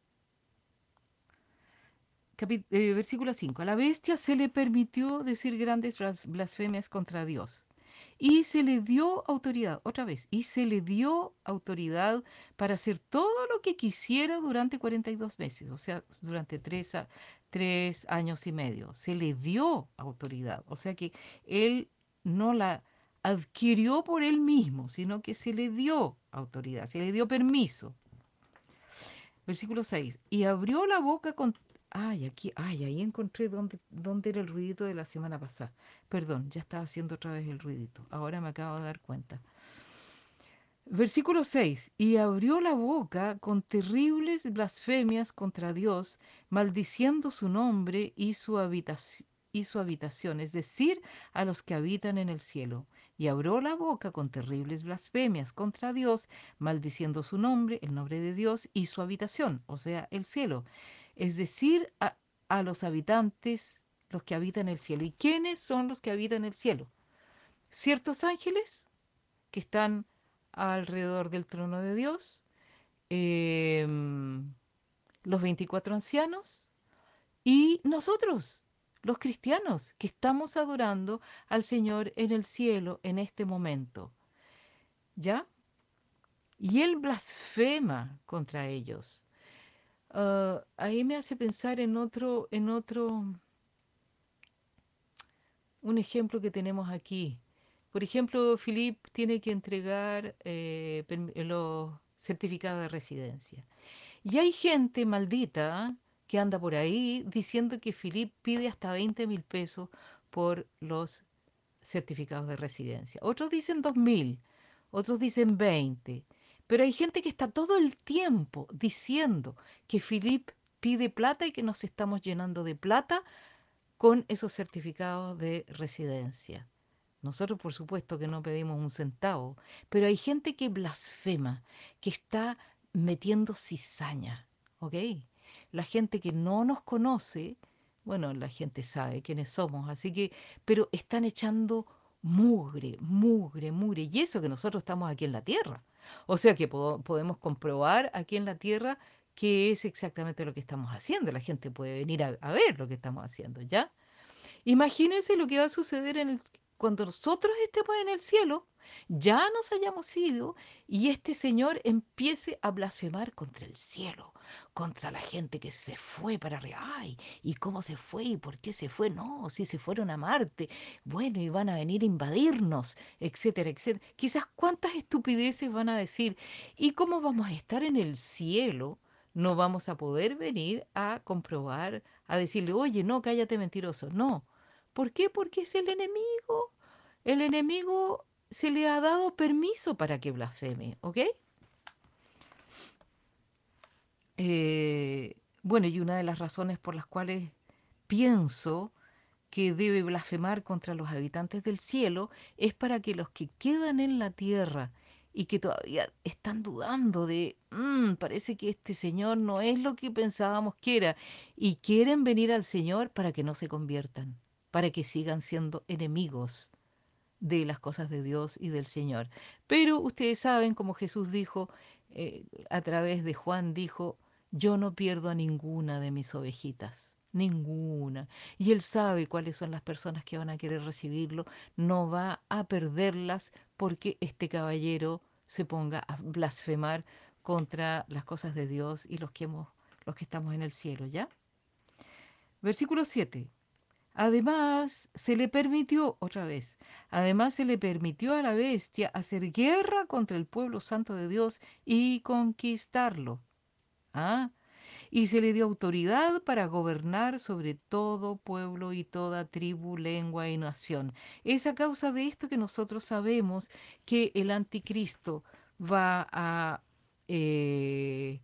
A: capi- eh, versículo cinco. A la bestia se le permitió decir grandes blas- blasfemias contra Dios. Y se le dio autoridad, otra vez, y se le dio autoridad para hacer todo lo que quisiera durante cuarenta y dos meses, o sea, durante tres, a- tres años y medio. Se le dio autoridad, o sea que él no la adquirió por él mismo, sino que se le dio autoridad, se le dio permiso. Versículo seis. Y abrió la boca con... Ay, aquí, ay, ahí encontré dónde, dónde era el ruidito de la semana pasada. Perdón, ya estaba haciendo otra vez el ruidito. Ahora me acabo de dar cuenta. Versículo seis. Y abrió la boca con terribles blasfemias contra Dios, maldiciendo su nombre y su habitación y su habitación, es decir, a los que habitan en el cielo. Y abrió la boca con terribles blasfemias contra Dios, maldiciendo su nombre, el nombre de Dios, y su habitación, o sea, el cielo. Es decir, a, a los habitantes, los que habitan el cielo. ¿Y quiénes son los que habitan el cielo? Ciertos ángeles que están alrededor del trono de Dios, em, los veinticuatro ancianos Y nosotros, los cristianos, que estamos adorando al Señor en el cielo en este momento, ¿ya? Y Él blasfema contra ellos. Ah, ahí me hace pensar en otro, en otro, un ejemplo que tenemos aquí. Por ejemplo, Philip tiene que entregar eh, perm- los certificados de residencia. Y hay gente maldita que anda por ahí diciendo que Philip pide hasta veinte mil pesos por los certificados de residencia. Otros dicen dos mil, otros dicen veinte. Pero hay gente que está todo el tiempo diciendo que Philip pide plata y que nos estamos llenando de plata con esos certificados de residencia. Nosotros, por supuesto, que no pedimos un centavo, pero hay gente que blasfema, que está metiendo cizaña, ¿ok? La gente que no nos conoce, bueno, la gente sabe quiénes somos, así que, pero están echando mugre, mugre, mugre, y eso que nosotros estamos aquí en la tierra. O sea que po- podemos comprobar aquí en la tierra qué es exactamente lo que estamos haciendo. La gente puede venir a, a ver lo que estamos haciendo, ¿ya? Imagínense lo que va a suceder en el- cuando nosotros estemos en el cielo, ya nos hayamos ido y este Señor empiece a blasfemar contra el cielo, contra la gente que se fue para arriba. Ay, ¿y cómo se fue? ¿Y por qué se fue? No, si se fueron a Marte, bueno, y van a venir a invadirnos, etcétera, etcétera. Quizás cuántas estupideces van a decir. ¿Y cómo vamos a estar en el cielo? No vamos a poder venir a comprobar, a decirle, oye, no, cállate mentiroso. No. ¿Por qué? Porque es el enemigo. El enemigo se le ha dado permiso para que blasfeme, ¿ok? Eh, bueno, y una de las razones por las cuales pienso que debe blasfemar contra los habitantes del cielo es para que los que quedan en la tierra y que todavía están dudando de, "Mm, parece que este Señor no es lo que pensábamos que era", y quieren venir al Señor para que no se conviertan, para que sigan siendo enemigos de las cosas de Dios y del Señor. Pero ustedes saben, como Jesús dijo, eh, a través de Juan dijo, yo no pierdo a ninguna de mis ovejitas, ninguna. Y Él sabe cuáles son las personas que van a querer recibirlo, no va a perderlas porque este caballero se ponga a blasfemar contra las cosas de Dios y los que hemos, los que estamos en el cielo, ¿ya? Versículo siete. Además, se le permitió, otra vez, además se le permitió a la bestia hacer guerra contra el pueblo santo de Dios y conquistarlo. ¿Ah? Y se le dio autoridad para gobernar sobre todo pueblo y toda tribu, lengua y nación. Es a causa de esto que nosotros sabemos que el anticristo va a eh,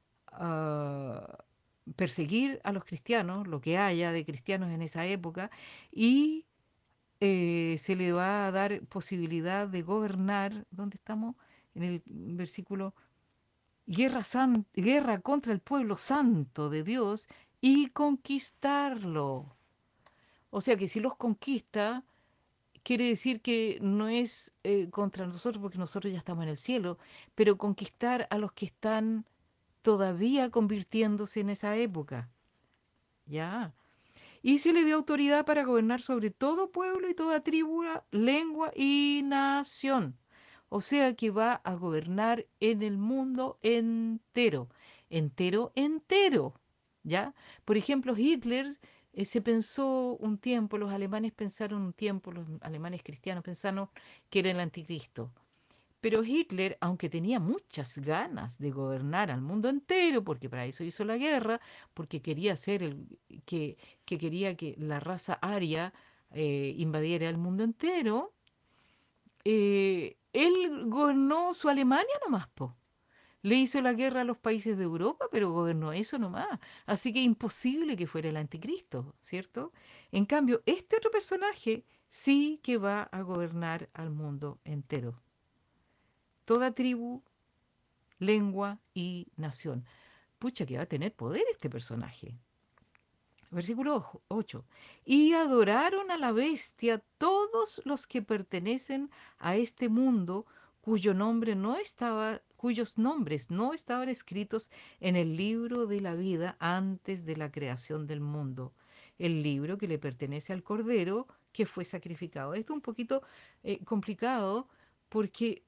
A: a perseguir a los cristianos, lo que haya de cristianos en esa época, y eh, se le va a dar posibilidad de gobernar, ¿dónde estamos? En el versículo, guerra, san- guerra contra el pueblo santo de Dios y conquistarlo. O sea que si los conquista, quiere decir que no es eh, contra nosotros porque nosotros ya estamos en el cielo, pero conquistar a los que están todavía convirtiéndose en esa época. Ya. Y se le dio autoridad para gobernar sobre todo pueblo y toda tribu, lengua y nación. O sea que va a gobernar en el mundo entero, entero, entero. ¿Ya? Por ejemplo, Hitler eh, se pensó un tiempo, los alemanes pensaron un tiempo, los alemanes cristianos pensaron que era el anticristo. Pero Hitler, aunque tenía muchas ganas de gobernar al mundo entero, porque para eso hizo la guerra, porque quería ser el que, que quería que la raza aria eh, invadiera el mundo entero, eh, él gobernó su Alemania nomás, po. Le hizo la guerra a los países de Europa, pero gobernó eso nomás. Así que imposible que fuera el anticristo, ¿cierto? En cambio, este otro personaje sí que va a gobernar al mundo entero. Toda tribu, lengua y nación. Pucha, que va a tener poder este personaje. Versículo ocho. Y adoraron a la bestia todos los que pertenecen a este mundo, cuyo nombre no estaba cuyos nombres no estaban escritos en el libro de la vida antes de la creación del mundo, el libro que le pertenece al Cordero que fue sacrificado. Esto es un poquito eh, complicado porque,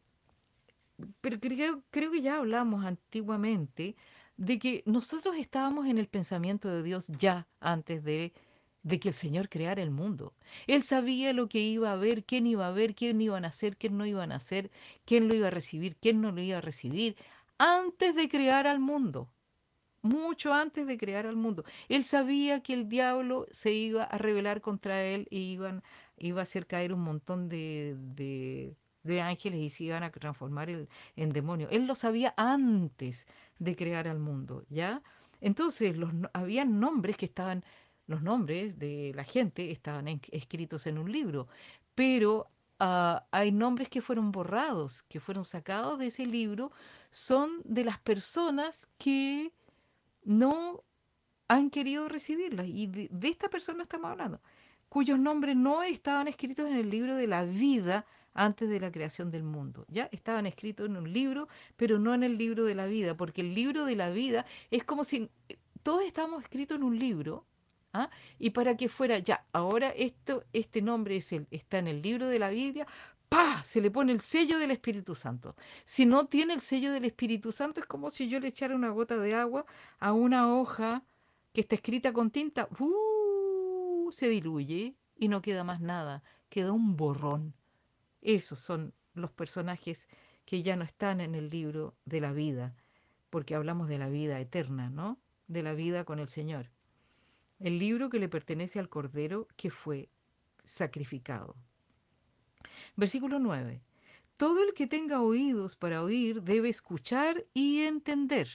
A: pero creo, creo que ya hablamos antiguamente de que nosotros estábamos en el pensamiento de Dios ya antes de, de que el Señor creara el mundo. Él sabía lo que iba a haber, quién iba a haber, quién iba a nacer, quién no iba a nacer, quién lo iba a recibir, quién no lo iba a recibir, antes de crear al mundo, mucho antes de crear al mundo. Él sabía que el diablo se iba a rebelar contra él y iban, iba a hacer caer un montón de, de, de ángeles y se iban a transformar el- en demonios. Él lo sabía antes de crear al mundo, ¿ya? Entonces, los, no- habían nombres que estaban, los nombres de la gente estaban en- escritos en un libro, pero ah, hay nombres que fueron borrados, que fueron sacados de ese libro, son de las personas que no han querido recibirlas. Y de, de esta persona estamos hablando, cuyos nombres no estaban escritos en el libro de la vida antes de la creación del mundo. Ya estaban escritos en un libro, pero no en el libro de la vida, porque el libro de la vida es como si eh, todos estábamos escritos en un libro. ¿Ah? Y para que fuera, ya, ahora esto, este nombre es el, está en el libro de la Biblia, ¡pah! Se le pone el sello del Espíritu Santo. Si no tiene el sello del Espíritu Santo, es como si yo le echara una gota de agua a una hoja que está escrita con tinta, ¡uh! Se diluye y no queda más nada, queda un borrón. Esos son los personajes que ya no están en el libro de la vida, porque hablamos de la vida eterna, ¿no? De la vida con el Señor. El libro que le pertenece al Cordero que fue sacrificado. Versículo nueve. Todo el que tenga oídos para oír debe escuchar y entender.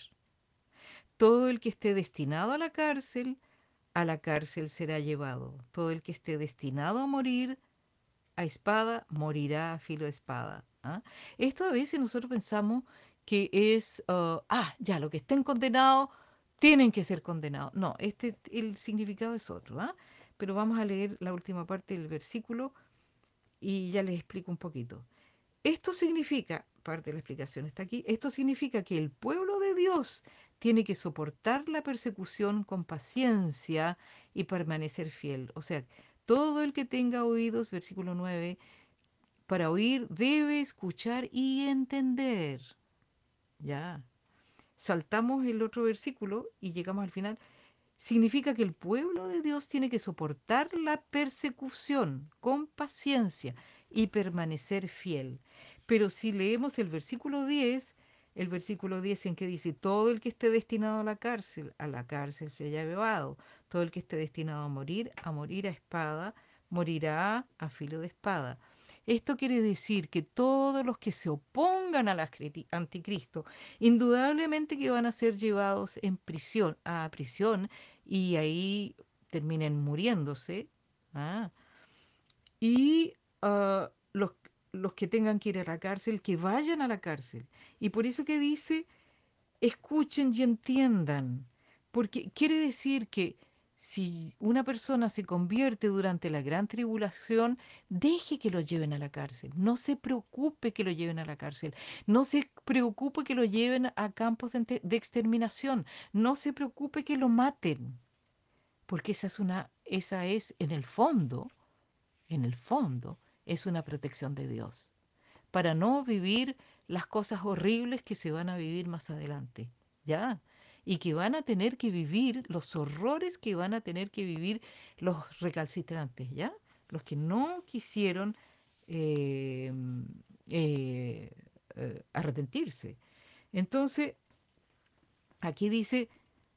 A: Todo el que esté destinado a la cárcel, a la cárcel será llevado. Todo el que esté destinado a morir a espada, morirá a filo de espada. ¿Ah? Esto a veces nosotros pensamos que es, uh, ah, ya, lo que estén condenados tienen que ser condenados. No, este, el significado es otro. ¿Ah? Pero vamos a leer la última parte del versículo y ya les explico un poquito. Esto significa, parte de la explicación está aquí, esto significa que el pueblo de Dios tiene que soportar la persecución con paciencia y permanecer fiel. O sea, todo el que tenga oídos, versículo nueve, para oír debe escuchar y entender. Ya. Saltamos el otro versículo y llegamos al final. Significa que el pueblo de Dios tiene que soportar la persecución con paciencia y permanecer fiel. Pero si leemos el versículo diez, el versículo diez en que dice, todo el que esté destinado a la cárcel, a la cárcel se haya llevado, todo el que esté destinado a morir, a morir a espada, morirá a filo de espada. Esto quiere decir que todos los que se opongan a la anticristo, indudablemente que van a ser llevados en prisión, a prisión, y ahí terminen muriéndose. ¿Ah? Y ah, los, los que tengan que ir a la cárcel, que vayan a la cárcel. Y por eso que dice, escuchen y entiendan, porque quiere decir que si una persona se convierte durante la gran tribulación, deje que lo lleven a la cárcel, no se preocupe que lo lleven a la cárcel, no se preocupe que lo lleven a campos de, ente- de exterminación, no se preocupe que lo maten, porque esa es una, esa es en el fondo, en el fondo, es una protección de Dios para no vivir las cosas horribles que se van a vivir más adelante, ¿ya? Y que van a tener que vivir los horrores que van a tener que vivir los recalcitrantes, ¿ya? Los que no quisieron eh, eh, eh, arrepentirse. Entonces, aquí dice,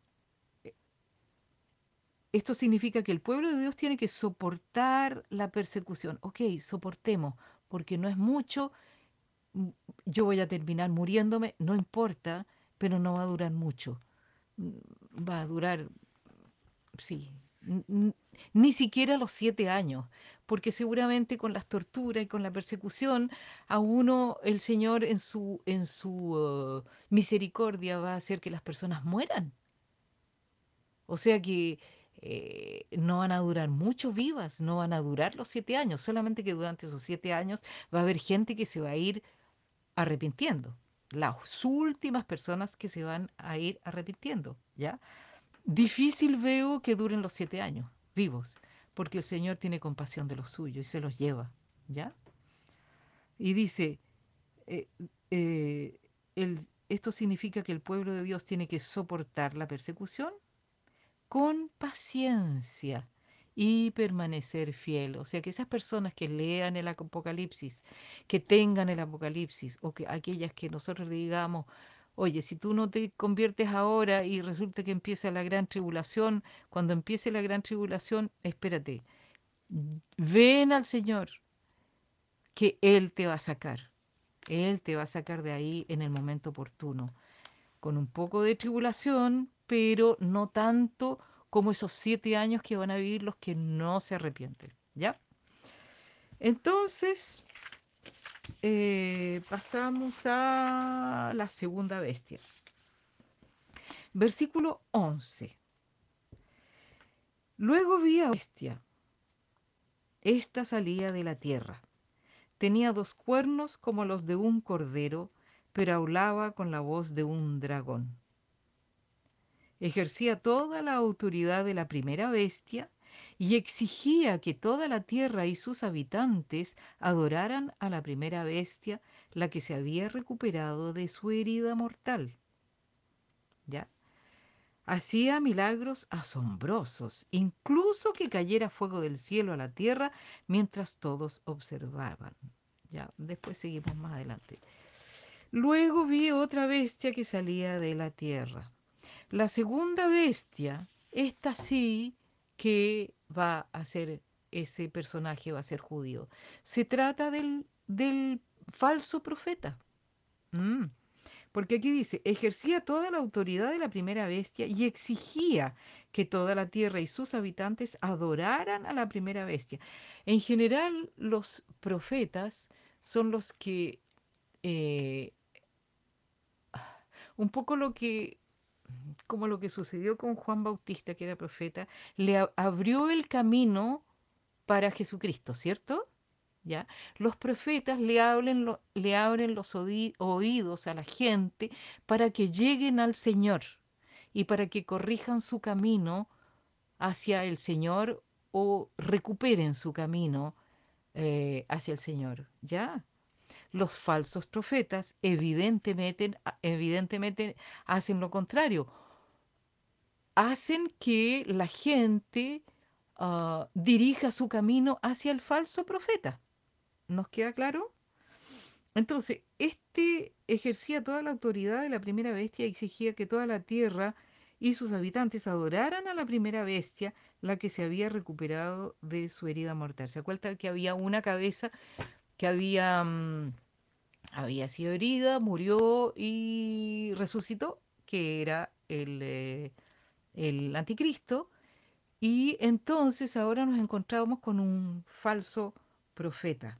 A: esto significa que el pueblo de Dios tiene que soportar la persecución. Ok, soportemos, porque no es mucho, mm, yo voy a terminar muriéndome, no importa, pero no va a durar mucho. Mm, Va a durar, sí, n- n- ni siquiera los siete años, porque seguramente con las torturas y con la persecución, a uno el Señor en su, en su eh, misericordia va a hacer que las personas mueran. O sea que eh, no van a durar mucho vivas, no van a durar los siete años, solamente que durante esos siete años va a haber gente que se va a ir arrepintiendo. las últimas personas que se van a ir arrepintiendo, ¿ya? Difícil veo que duren los siete años vivos, porque el Señor tiene compasión de los suyos y se los lleva, ¿ya? Y dice, eh, eh, el- esto significa que el pueblo de Dios tiene que soportar la persecución con paciencia y permanecer fiel. O sea, que esas personas que lean el Apocalipsis, que tengan el Apocalipsis, o que aquellas que nosotros le digamos, oye, si tú no te conviertes ahora y resulta que empieza la gran tribulación, cuando empiece la gran tribulación, espérate, ven al Señor, que Él te va a sacar. Él te va a sacar de ahí en el momento oportuno, con un poco de tribulación, pero no tanto como esos siete años que van a vivir los que no se arrepienten, ¿ya? Entonces, eh, pasamos a la segunda bestia. Versículo once. Luego vi a bestia. Esta salía de la tierra. Tenía dos cuernos como los de un cordero, pero hablaba con la voz de un dragón. Ejercía toda la autoridad de la primera bestia y exigía que toda la tierra y sus habitantes adoraran a la primera bestia, la que se había recuperado de su herida mortal. ¿Ya? Hacía milagros asombrosos, incluso que cayera fuego del cielo a la tierra mientras todos observaban. Ya, después seguimos más adelante. Luego vi otra bestia que salía de la tierra. La segunda bestia, esta sí que va a ser, ese personaje va a ser judío. Se trata del, del falso profeta. Mm, Porque aquí dice, ejercía toda la autoridad de la primera bestia y exigía que toda la tierra y sus habitantes adoraran a la primera bestia. En general, los profetas son los que, eh, un poco lo que como lo que sucedió con Juan Bautista, que era profeta, le a- abrió el camino para Jesucristo, ¿cierto? ¿Ya? Los profetas le, hablen lo- le abren los odi- oídos a la gente para que lleguen al Señor y para que corrijan su camino hacia el Señor o recuperen su camino eh, hacia el Señor, ¿ya? Los falsos profetas evidentemente, evidentemente hacen lo contrario, hacen que la gente ah, dirija su camino hacia el falso profeta. ¿Nos queda claro? Entonces, este ejercía toda la autoridad de la primera bestia y exigía que toda la tierra y sus habitantes adoraran a la primera bestia, la que se había recuperado de su herida mortal. ¿Se acuerdan que había una cabeza que había, mm, había sido herida, murió y resucitó, que era el, eh, el anticristo? Y entonces ahora nos encontramos con un falso profeta.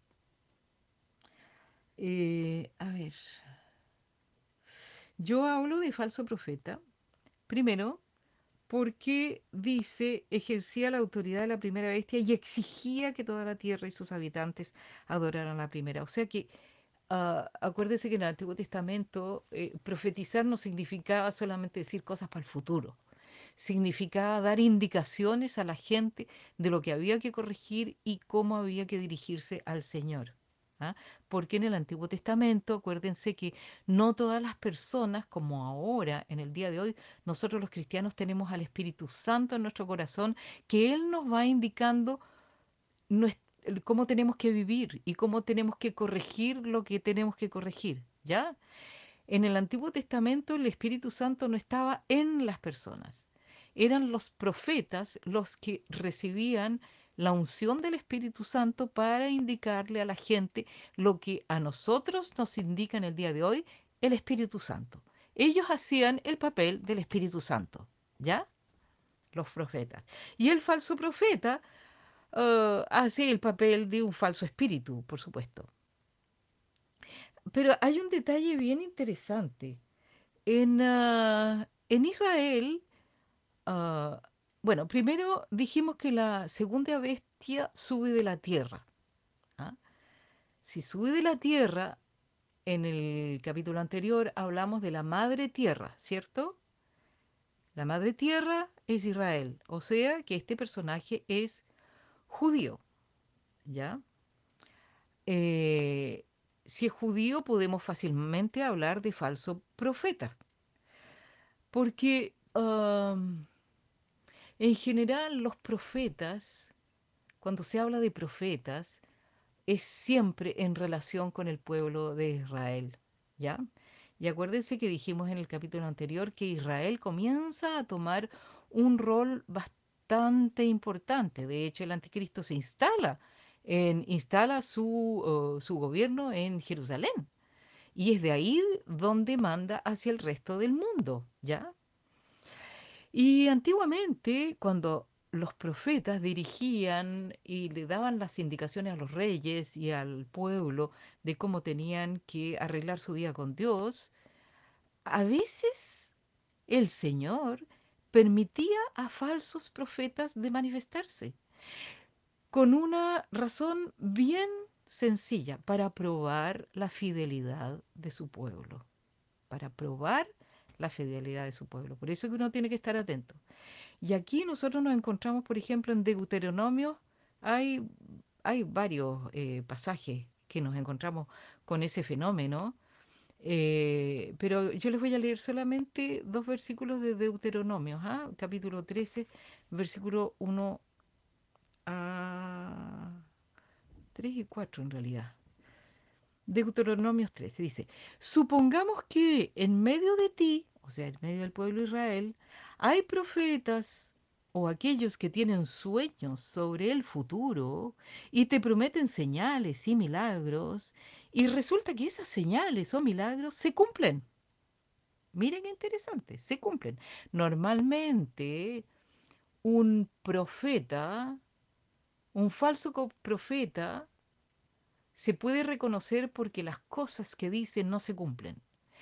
A: Eh, a ver, yo hablo de falso profeta, primero, porque dice, ejercía la autoridad de la primera bestia y exigía que toda la tierra y sus habitantes adoraran a la primera. O sea que, ah, acuérdese que en el Antiguo Testamento eh, profetizar no significaba solamente decir cosas para el futuro, significaba dar indicaciones a la gente de lo que había que corregir y cómo había que dirigirse al Señor. ¿Ah? Porque en el Antiguo Testamento, acuérdense que no todas las personas, como ahora, en el día de hoy, nosotros los cristianos tenemos al Espíritu Santo en nuestro corazón, que Él nos va indicando nues- el- cómo tenemos que vivir y cómo tenemos que corregir lo que tenemos que corregir, ¿ya? En el Antiguo Testamento el Espíritu Santo no estaba en las personas. Eran los profetas los que recibían la unción del Espíritu Santo para indicarle a la gente lo que a nosotros nos indica en el día de hoy el Espíritu Santo. Ellos hacían el papel del Espíritu Santo, ¿ya? Los profetas. Y el falso profeta eh, hace el papel de un falso espíritu, por supuesto. Pero hay un detalle bien interesante. En, ah, en Israel, ah, bueno, primero dijimos que la segunda bestia sube de la tierra. ¿Ah? Si sube de la tierra, En el capítulo anterior hablamos de la madre tierra, ¿cierto? La madre tierra es Israel, o sea que este personaje es judío, ¿ya? Eh, si es judío podemos fácilmente hablar de falso profeta, porque am, en general los profetas, cuando se habla de profetas, es siempre en relación con el pueblo de Israel, ¿ya? Y acuérdense que dijimos en el capítulo anterior que Israel comienza a tomar un rol bastante importante. De hecho, el anticristo se instala, en, instala su, uh, su gobierno en Jerusalén. Y es de ahí donde manda hacia el resto del mundo, ¿ya? Y antiguamente, cuando los profetas dirigían y le daban las indicaciones a los reyes y al pueblo de cómo tenían que arreglar su vida con Dios, a veces el Señor permitía a falsos profetas de manifestarse, con una razón bien sencilla, para probar la fidelidad de su pueblo, para probar la fidelidad de su pueblo. Por eso que uno tiene que estar atento. Y aquí nosotros nos encontramos, por ejemplo, en Deuteronomio, hay, hay varios eh, pasajes que nos encontramos con ese fenómeno, eh, pero yo les voy a leer solamente dos versículos de Deuteronomio, ¿ah? Capítulo trece, versículo uno a tres y cuatro en realidad. Deuteronomio trece dice, supongamos que en medio de ti, o sea, en medio del pueblo de Israel, hay profetas o aquellos que tienen sueños sobre el futuro y te prometen señales y milagros, y resulta que esas señales o milagros se cumplen. Miren qué interesante, se cumplen. Normalmente un profeta, un falso co- profeta, se puede reconocer porque las cosas que dicen no se cumplen.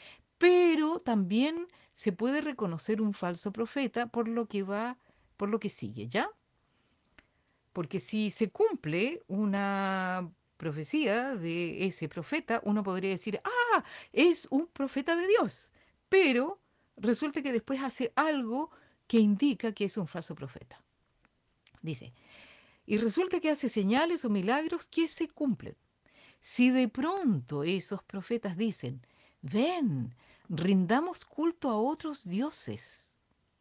A: Pero también se puede reconocer un falso profeta por lo que va, por lo que sigue, ¿ya? Porque si se cumple una profecía de ese profeta, uno podría decir, ah, es un profeta de Dios. Pero resulta que después hace algo que indica que es un falso profeta. Dice, y resulta que hace señales o milagros que se cumplen. Si de pronto esos profetas dicen, ven, rindamos culto a otros dioses,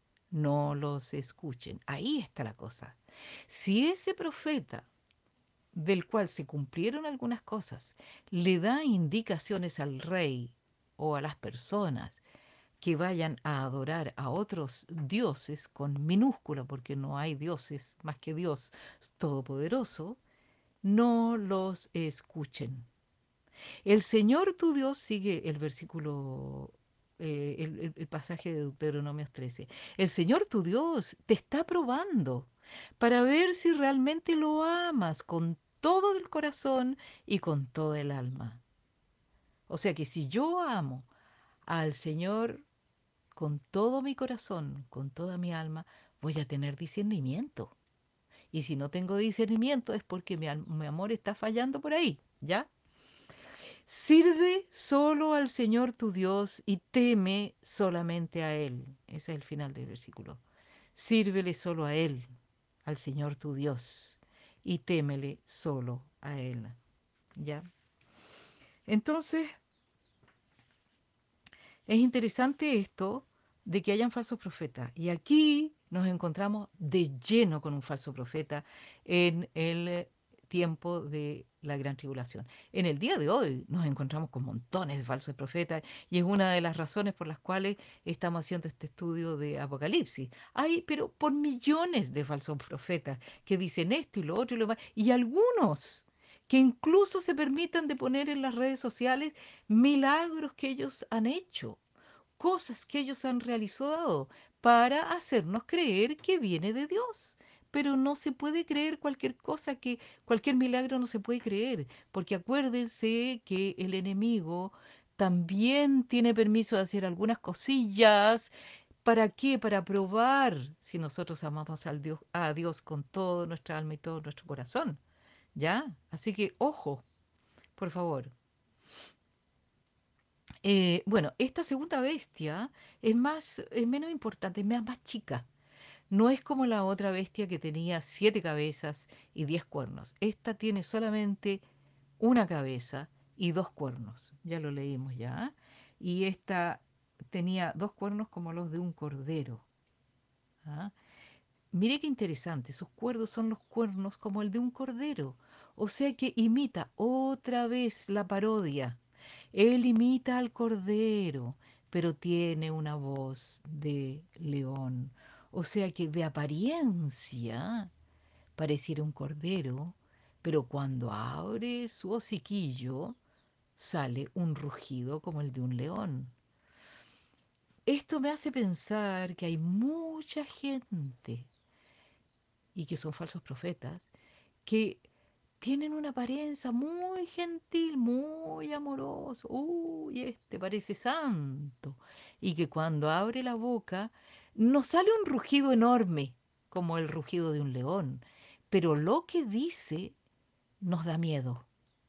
A: no los escuchen. Ahí está la cosa. Si ese profeta, del cual se cumplieron algunas cosas, le da indicaciones al rey o a las personas que vayan a adorar a otros dioses con minúscula, porque no hay dioses más que Dios Todopoderoso, no los escuchen. El Señor tu Dios, sigue el versículo, eh, el, el- el pasaje de Deuteronomios trece. El Señor tu Dios te está probando para ver si realmente lo amas con todo el corazón y con toda el alma. O sea que si yo amo al Señor con todo mi corazón, con toda mi alma, voy a tener discernimiento. Y si no tengo discernimiento es porque mi, al- mi amor está fallando por ahí, ¿ya? Sirve solo al Señor tu Dios y teme solamente a Él. Ese es el final del versículo. Sírvele solo a Él, al Señor tu Dios, y témele solo a Él. ¿Ya? Entonces, es interesante esto de que hayan falsos profetas. Y aquí nos encontramos de lleno con un falso profeta en el eh, tiempo de la gran tribulación. En el día de hoy nos encontramos con montones de falsos profetas y es una de las razones por las cuales estamos haciendo este estudio de Apocalipsis. Hay, pero por millones de falsos profetas que dicen esto y lo otro y lo más, y algunos que incluso se permitan de poner en las redes sociales milagros que ellos han hecho, cosas que ellos han realizado para hacernos creer que viene de Dios. Pero no se puede creer cualquier cosa, que cualquier milagro no se puede creer, porque acuérdense que el enemigo también tiene permiso de hacer algunas cosillas. ¿Para qué? Para probar si nosotros amamos al Dios, a Dios con todo nuestra alma y todo nuestro corazón. ¿Ya? Así que ojo, por favor. Eh, bueno, esta segunda bestia es más, es menos importante, es más, más chica. No es como la otra bestia que tenía siete cabezas y diez cuernos. Esta tiene solamente una cabeza y dos cuernos. Ya lo leímos ya. Y esta tenía dos cuernos como los de un cordero. ¿Ah? Mire qué interesante, sus cuernos son los cuernos como el de un cordero. O sea que imita otra vez la parodia. Él imita al cordero, pero tiene una voz de león. O sea que de apariencia pareciera un cordero, pero cuando abre su hociquillo sale un rugido como el de un león. Esto me hace pensar que hay mucha gente, y que son falsos profetas, que tienen una apariencia muy gentil, muy amoroso. Uy, este parece santo. Y que cuando abre la boca no sale un rugido enorme como el rugido de un león, pero lo que dice nos da miedo.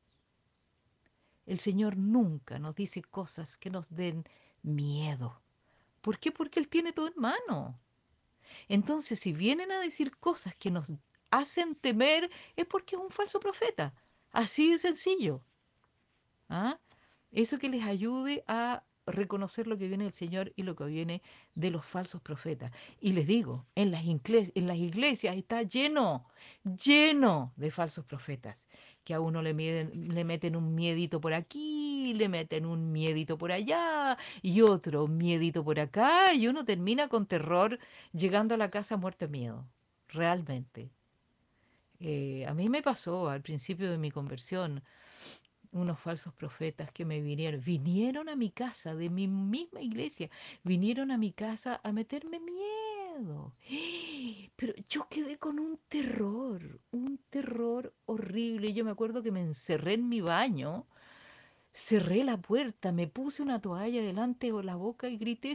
A: El Señor nunca nos dice cosas que nos den miedo. ¿Por qué? Porque Él tiene todo en mano. Entonces, si vienen a decir cosas que nos hacen temer, es porque es un falso profeta. Así de sencillo. ¿Ah? Eso que les ayude a reconocer lo que viene del Señor y lo que viene de los falsos profetas. Y les digo, en las, iglesias, en las iglesias está lleno, lleno de falsos profetas, que a uno le, miden- le meten un miedito por aquí, le meten un miedito por allá y otro miedito por acá, y uno termina con terror llegando a la casa muerto de miedo, realmente. Eh, a mí me pasó al principio de mi conversión unos falsos profetas que me vinieron, vinieron a mi casa, de mi misma iglesia, vinieron a mi casa a meterme miedo. Pero yo quedé con un terror, un terror horrible. Yo me acuerdo que me encerré en mi baño, cerré la puerta, me puse una toalla delante de la boca y grité,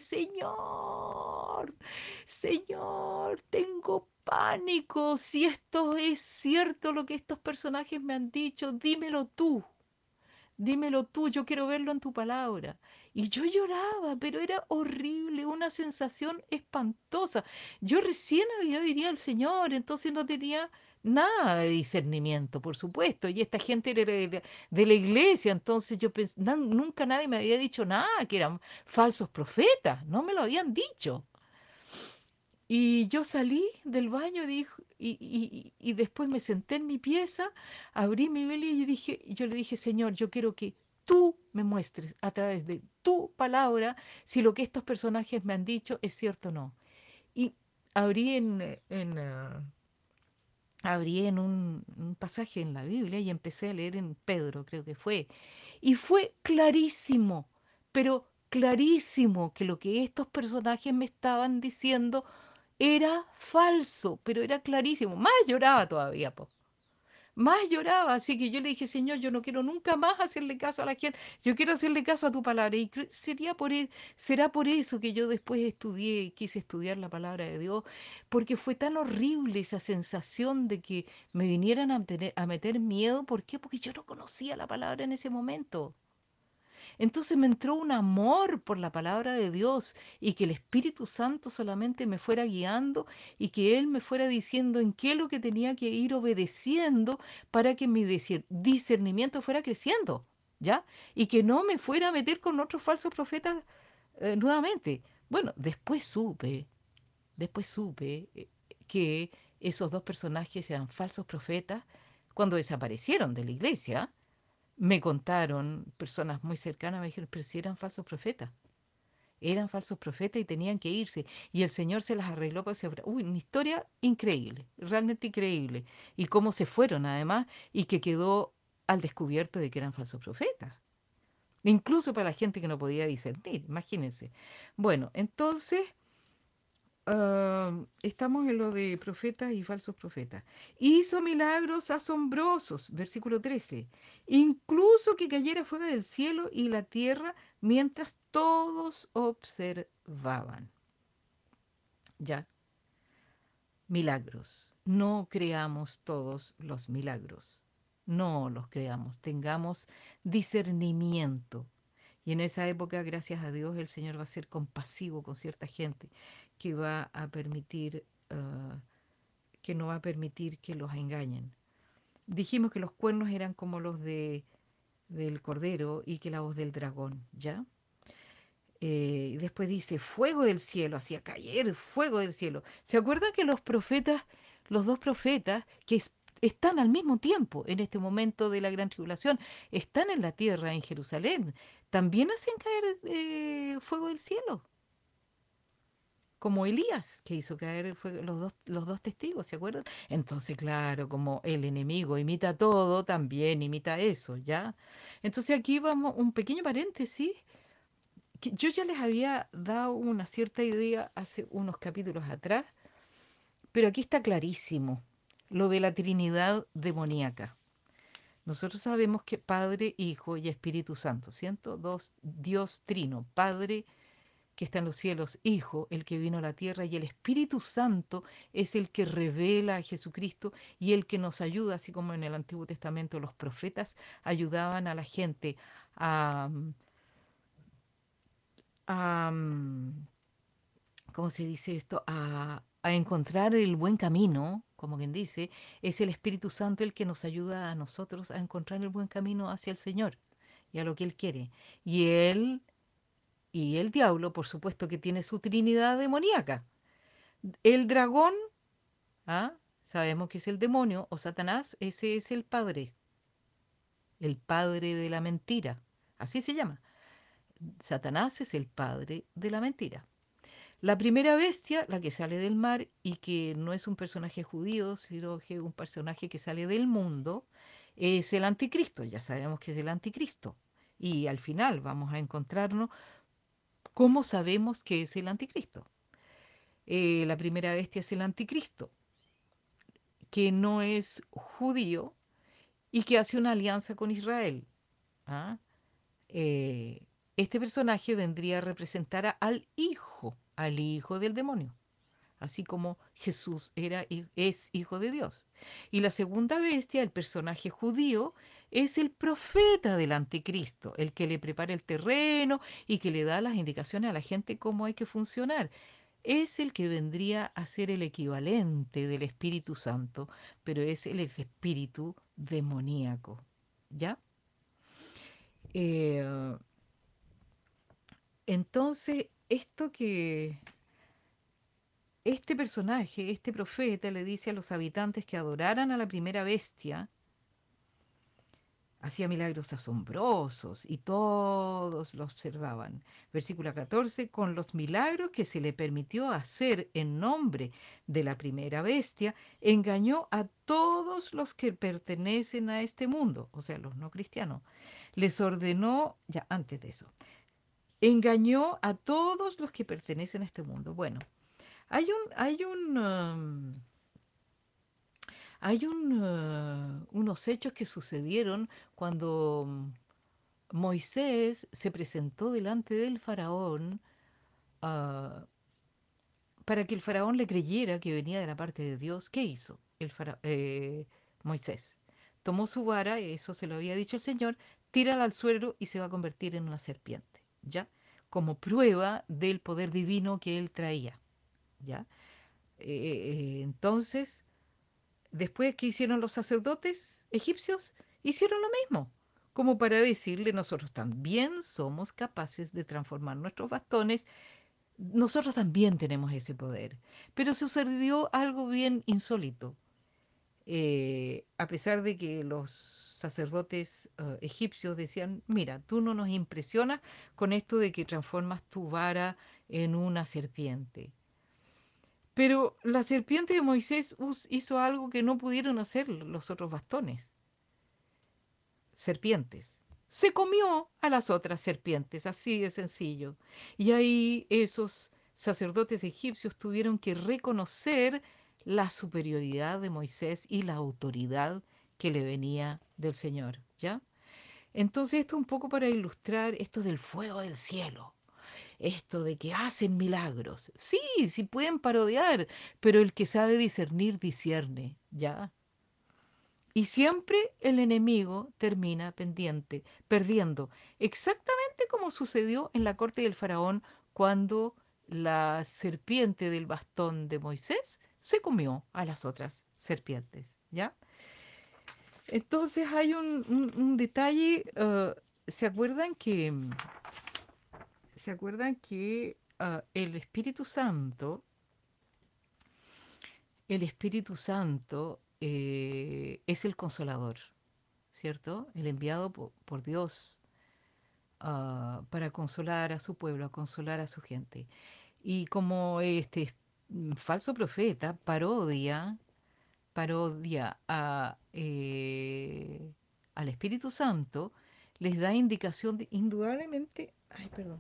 A: Señor, Señor, tengo pánico. Si esto es cierto lo que estos personajes me han dicho, dímelo tú. Dímelo tú, yo quiero verlo en tu palabra. Y yo lloraba, pero era horrible, una sensación espantosa. Yo recién había venido al Señor, entonces no tenía nada de discernimiento, por supuesto. Y esta gente era de, la de la iglesia, entonces yo pens- na- nunca nadie me había dicho nada, que eran falsos profetas, no me lo habían dicho. Y yo salí del baño dijo, y, y- y después me senté en mi pieza, abrí mi Biblia y dije, y yo le dije, Señor, yo quiero que tú me muestres a través de tu palabra si lo que estos personajes me han dicho es cierto o no. Y abrí en, eh, en, ah, abrí en un, un pasaje en la Biblia y empecé a leer en Pedro, creo que fue. Y fue clarísimo, pero clarísimo que lo que estos personajes me estaban diciendo era falso, pero era clarísimo. Más lloraba todavía, po. Más lloraba, así que yo le dije, Señor, yo no quiero nunca más hacerle caso a la gente, yo quiero hacerle caso a tu palabra. Y cre- sería por, e- será por eso que yo después estudié, quise estudiar la palabra de Dios, porque fue tan horrible esa sensación de que me vinieran a, tener- a meter miedo. ¿Por qué? Porque yo no conocía la palabra en ese momento. Entonces me entró un amor por la palabra de Dios y que el Espíritu Santo solamente me fuera guiando y que Él me fuera diciendo en qué es lo que tenía que ir obedeciendo para que mi discer- discernimiento fuera creciendo, ¿ya? Y que no me fuera a meter con otros falsos profetas eh, nuevamente. Bueno, después supe, después supe eh, que esos dos personajes eran falsos profetas cuando desaparecieron de la iglesia. Me contaron personas muy cercanas, me dijeron, pero si eran falsos profetas, eran falsos profetas y tenían que irse. Y el Señor se las arregló para que se fueran. Uy, una historia increíble, realmente increíble. Y cómo se fueron además y que quedó al descubierto de que eran falsos profetas. Incluso para la gente que no podía discernir, imagínense. Bueno, entonces ah, estamos en lo de profetas y falsos profetas. Hizo milagros asombrosos, versículo trece. Incluso que cayera fuego del cielo y la tierra mientras todos observaban. Ya, milagros. No creamos todos los milagros. No los creamos. Tengamos discernimiento. Y en esa época, gracias a Dios, el Señor va a ser compasivo con cierta gente que va a permitir, ah, que no va a permitir que los engañen. Dijimos que los cuernos eran como los de, del cordero y que la voz del dragón, ¿ya? Eh, y después dice, fuego del cielo, hacía caer fuego del cielo. ¿Se acuerdan que los profetas, los dos profetas que es- están al mismo tiempo en este momento de la gran tribulación, están en la tierra, en Jerusalén, también hacen caer eh, fuego del cielo? Como Elías, que hizo caer fuego, los dos, los dos testigos, ¿se acuerdan? Entonces, claro, como el enemigo imita todo, también imita eso, ¿ya? Entonces aquí vamos, un pequeño paréntesis que yo ya les había dado una cierta idea hace unos capítulos atrás, pero aquí está clarísimo lo de la Trinidad demoníaca. Nosotros sabemos que Padre, Hijo y Espíritu Santo, ¿cierto? Dos, Dios Trino, Padre que está en los cielos, Hijo, el que vino a la tierra, y el Espíritu Santo es el que revela a Jesucristo y el que nos ayuda, así como en el Antiguo Testamento los profetas ayudaban a la gente a, a ¿cómo se dice esto? A, a encontrar el buen camino, como quien dice, es el Espíritu Santo el que nos ayuda a nosotros a encontrar el buen camino hacia el Señor y a lo que Él quiere. Y Él y el diablo, por supuesto que tiene su trinidad demoníaca. El dragón, ¿ah? Sabemos que es el demonio o Satanás, ese es el padre, el padre de la mentira. Así se llama. Satanás es el padre de la mentira. La primera bestia, la que sale del mar y que no es un personaje judío, sino que es un personaje que sale del mundo, es el anticristo. Ya sabemos que es el anticristo. Y al final vamos a encontrarnos cómo sabemos que es el anticristo. Eh, la primera bestia es el anticristo, que no es judío y que hace una alianza con Israel. ¿Ah? Eh, este personaje vendría a representar a- al hijo, al hijo del demonio, así como Jesús era y es hijo de Dios. Y la segunda bestia, el personaje judío, es el profeta del anticristo, el que le prepara el terreno y que le da las indicaciones a la gente cómo hay que funcionar. Es el que vendría a ser el equivalente del Espíritu Santo, pero es el espíritu demoníaco. ¿Ya? Eh, entonces, esto que este personaje, este profeta, le dice a los habitantes que adoraran a la primera bestia, hacía milagros asombrosos y todos lo observaban. Versículo catorce, con los milagros que se le permitió hacer en nombre de la primera bestia, engañó a todos los que pertenecen a este mundo, o sea, los no cristianos. Les ordenó, ya antes de eso, engañó a todos los que pertenecen a este mundo. Bueno, hay un, hay un, um, hay un, uh, unos hechos que sucedieron cuando mm, Moisés se presentó delante del faraón, ah, para que el faraón le creyera que venía de la parte de Dios. ¿Qué hizo el fara- eh, Moisés? Tomó su vara, eso se lo había dicho el Señor, tírala al suelo y se va a convertir en una serpiente, ¿ya? Como prueba del poder divino que él traía, ¿ya? Eh, eh, entonces, después, ¿qué hicieron los sacerdotes egipcios? Hicieron lo mismo, como para decirle, nosotros también somos capaces de transformar nuestros bastones, nosotros también tenemos ese poder. Pero sucedió algo bien insólito. Eh, a pesar de que los sacerdotes eh, egipcios decían, mira, tú no nos impresionas con esto de que transformas tu vara en una serpiente. Pero la serpiente de Moisés us- hizo algo que no pudieron hacer los otros bastones, serpientes. Se comió a las otras serpientes, así de sencillo. Y ahí esos sacerdotes egipcios tuvieron que reconocer la superioridad de Moisés y la autoridad que le venía del Señor, ¿ya? Entonces esto un poco para ilustrar esto del fuego del cielo, esto de que hacen milagros. Sí, sí pueden parodiar, pero el que sabe discernir, discierne, ¿ya? Y siempre el enemigo termina pendiente, perdiendo. Exactamente exactamente como sucedió en la corte del faraón cuando la serpiente del bastón de Moisés se comió a las otras serpientes, ¿ya? Entonces hay un, un- un detalle, eh, ¿se acuerdan que, se acuerdan que ah, el Espíritu Santo, el Espíritu Santo eh, es el consolador, ¿cierto? El enviado po- por Dios ah, para consolar a su pueblo, a consolar a su gente. Y como este mm, falso profeta parodia, parodia a, eh, al Espíritu Santo, les da indicación de, indudablemente, ay, perdón,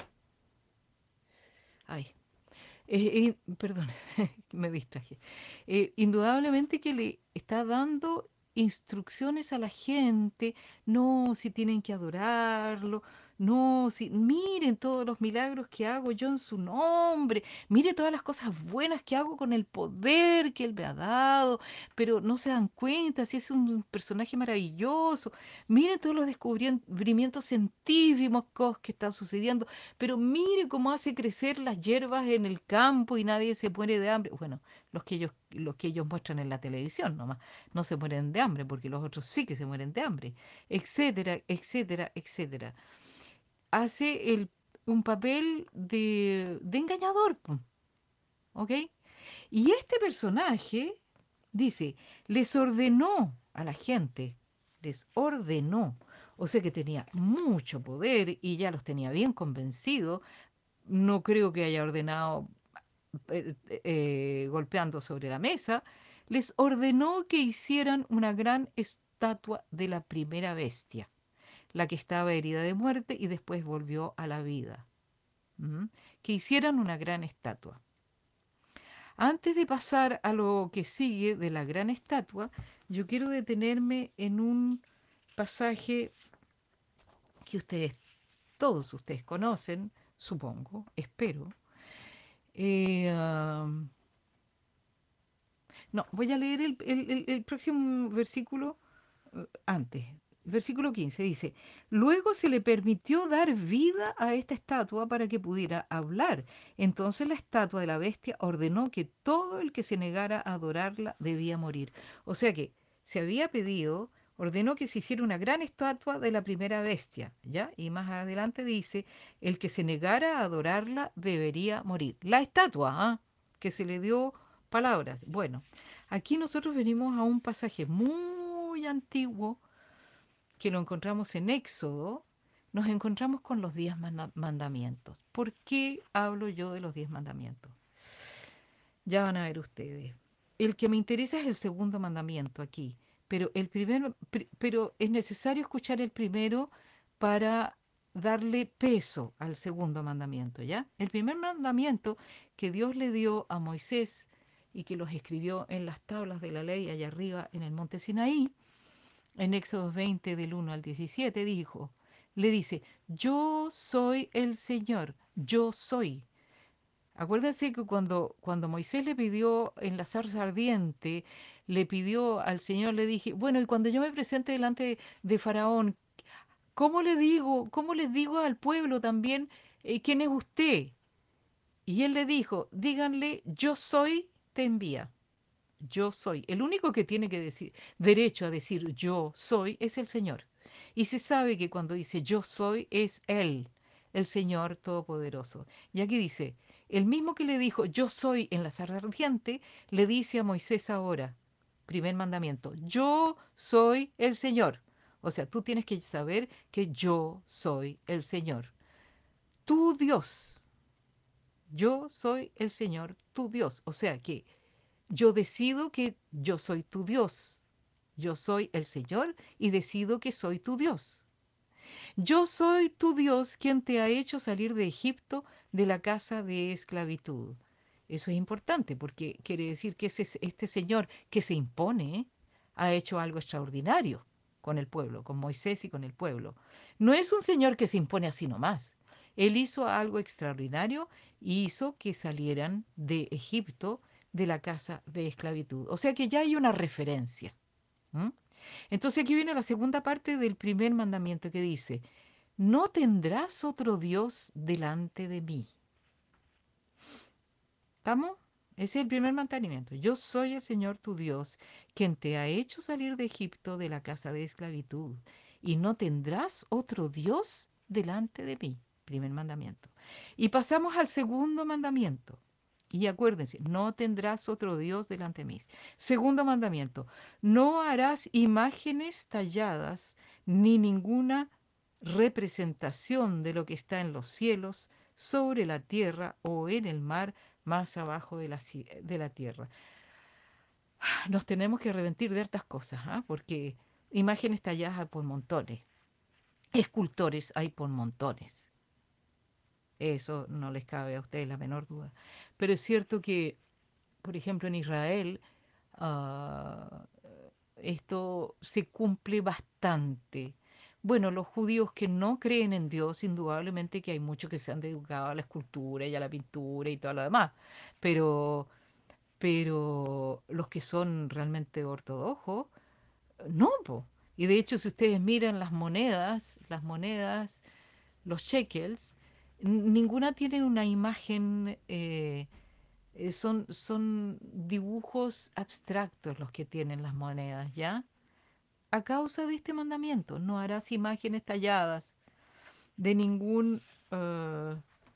A: ay, eh, eh, perdón, me distraje. Eh, indudablemente que le está dando instrucciones a la gente, no si tienen que adorarlo, no si miren todos los milagros que hago yo en su nombre, mire todas las cosas buenas que hago con el poder que él me ha dado, pero no se dan cuenta si es un personaje maravilloso, miren todos los descubrimientos científicos que están sucediendo, pero mire cómo hace crecer las hierbas en el campo y nadie se muere de hambre. Bueno, los que ellos, los que ellos muestran en la televisión nomás, no se mueren de hambre, porque los otros sí que se mueren de hambre, etcétera, etcétera, etcétera. Hace el, un papel de, de engañador, po, ¿ok? Y este personaje dice, les ordenó a la gente, les ordenó, o sea que tenía mucho poder y ya los tenía bien convencidos. No creo que haya ordenado eh, eh, golpeando sobre la mesa, les ordenó que hicieran una gran estatua de la primera bestia, la que estaba herida de muerte y después volvió a la vida. ¿Mm? Que hicieran una gran estatua. Antes de pasar a lo que sigue de la gran estatua, yo quiero detenerme en un pasaje que ustedes, todos ustedes conocen, supongo, espero. Eh, um, No, voy a leer el, el- el- el próximo versículo eh, antes. Versículo quince dice, luego se le permitió dar vida a esta estatua para que pudiera hablar. Entonces la estatua de la bestia ordenó que todo el que se negara a adorarla debía morir. O sea que se había pedido, ordenó que se hiciera una gran estatua de la primera bestia, ¿ya? Y más adelante dice, el que se negara a adorarla debería morir. La estatua, ¿ah? Que se le dio palabras. Bueno, aquí nosotros venimos a un pasaje muy antiguo que lo encontramos en Éxodo. Nos encontramos con los diez manda- mandamientos. ¿Por qué hablo yo de los diez mandamientos? Ya van a ver ustedes. El que me interesa es el segundo mandamiento aquí, pero el primero, pri- pero es necesario escuchar el primero para darle peso al segundo mandamiento, ¿ya? El primer mandamiento que Dios le dio a Moisés y que los escribió en las tablas de la ley allá arriba en el monte Sinaí, en Éxodo veinte del uno al diecisiete dijo, le dice, yo soy el Señor, yo soy. Acuérdense que cuando, cuando Moisés le pidió en la zarza ardiente, le pidió al Señor, le dije, bueno, y cuando yo me presente delante de, de Faraón, ¿cómo le digo, cómo les digo al pueblo también eh, quién es usted? Y él le dijo, díganle, yo soy, te envía. Yo soy. El único que tiene que decir, derecho a decir yo soy es el Señor. Y se sabe que cuando dice yo soy es Él, el Señor Todopoderoso. Y aquí dice, el mismo que le dijo yo soy en la zarza ardiente, le dice a Moisés ahora, primer mandamiento, yo soy el Señor. O sea, tú tienes que saber que yo soy el Señor. Tu Dios. Yo soy el Señor, tu Dios. O sea que yo decido que yo soy tu Dios. Yo soy el Señor y decido que soy tu Dios. Yo soy tu Dios quien te ha hecho salir de Egipto de la casa de esclavitud. Eso es importante porque quiere decir que ese, este Señor que se impone ha hecho algo extraordinario con el pueblo, con Moisés y con el pueblo. No es un Señor que se impone así nomás. Él hizo algo extraordinario y hizo que salieran de Egipto de la casa de esclavitud. O sea que ya hay una referencia. ¿M? Entonces aquí viene la segunda parte del primer mandamiento que dice, no tendrás otro Dios delante de mí. ¿Estamos? Ese es el primer mandamiento. Yo soy el Señor tu Dios, quien te ha hecho salir de Egipto de la casa de esclavitud, y no tendrás otro Dios delante de mí. Primer mandamiento. Y pasamos al segundo mandamiento. Y acuérdense, no tendrás otro Dios delante de mí. Segundo mandamiento, no harás imágenes talladas ni ninguna representación de lo que está en los cielos, sobre la tierra o en el mar más abajo de la, de la tierra. Nos tenemos que arrepentir de hartas cosas, ¿eh? Porque imágenes talladas hay por montones, escultores hay por montones. Eso no les cabe a ustedes la menor duda. Pero es cierto que, por ejemplo, en Israel, uh, esto se cumple bastante. Bueno, los judíos que no creen en Dios, indudablemente que hay muchos que se han dedicado a la escultura y a la pintura y todo lo demás, pero pero los que son realmente ortodoxos, no, po. Y de hecho, si ustedes miran las monedas, las monedas, los shekels, ninguna tiene una imagen, eh, eh, son, son dibujos abstractos los que tienen las monedas, ¿ya? A causa de este mandamiento, no harás imágenes talladas de ningún... Uh,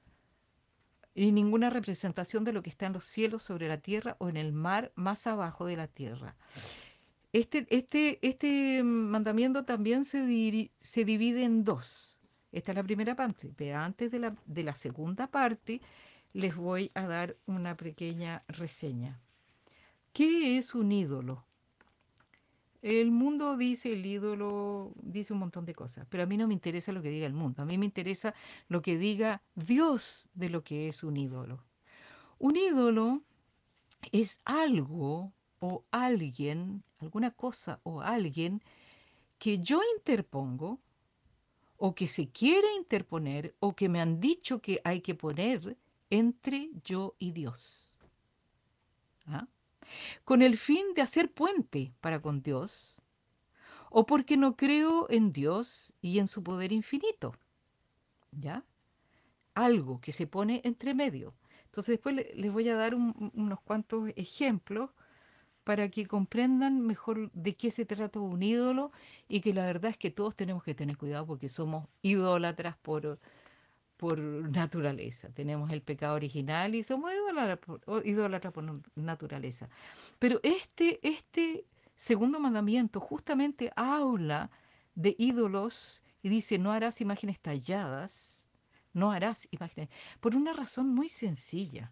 A: y ninguna representación de lo que está en los cielos, sobre la tierra o en el mar más abajo de la tierra. Este, este, este mandamiento también se, diri- se divide en dos. Esta es la primera parte, pero antes de la, de la segunda parte les voy a dar una pequeña reseña. ¿Qué es un ídolo? El mundo dice, el ídolo dice un montón de cosas, pero a mí no me interesa lo que diga el mundo, a mí me interesa lo que diga Dios de lo que es un ídolo. Un ídolo es algo o alguien, alguna cosa o alguien que yo interpongo o que se quiere interponer o que me han dicho que hay que poner entre yo y Dios. ¿Ah? Con el fin de hacer puente para con Dios o porque no creo en Dios y en su poder infinito. ¿Ya? Algo que se pone entre medio. Entonces después le- les voy a dar un- unos cuantos ejemplos para que comprendan mejor de qué se trata un ídolo y que la verdad es que todos tenemos que tener cuidado porque somos idólatras por, por naturaleza. Tenemos el pecado original y somos idólatras por, o idólatras por nu- naturaleza. Pero este, este segundo mandamiento justamente habla de ídolos y dice, no harás imágenes talladas, no harás imágenes, por una razón muy sencilla.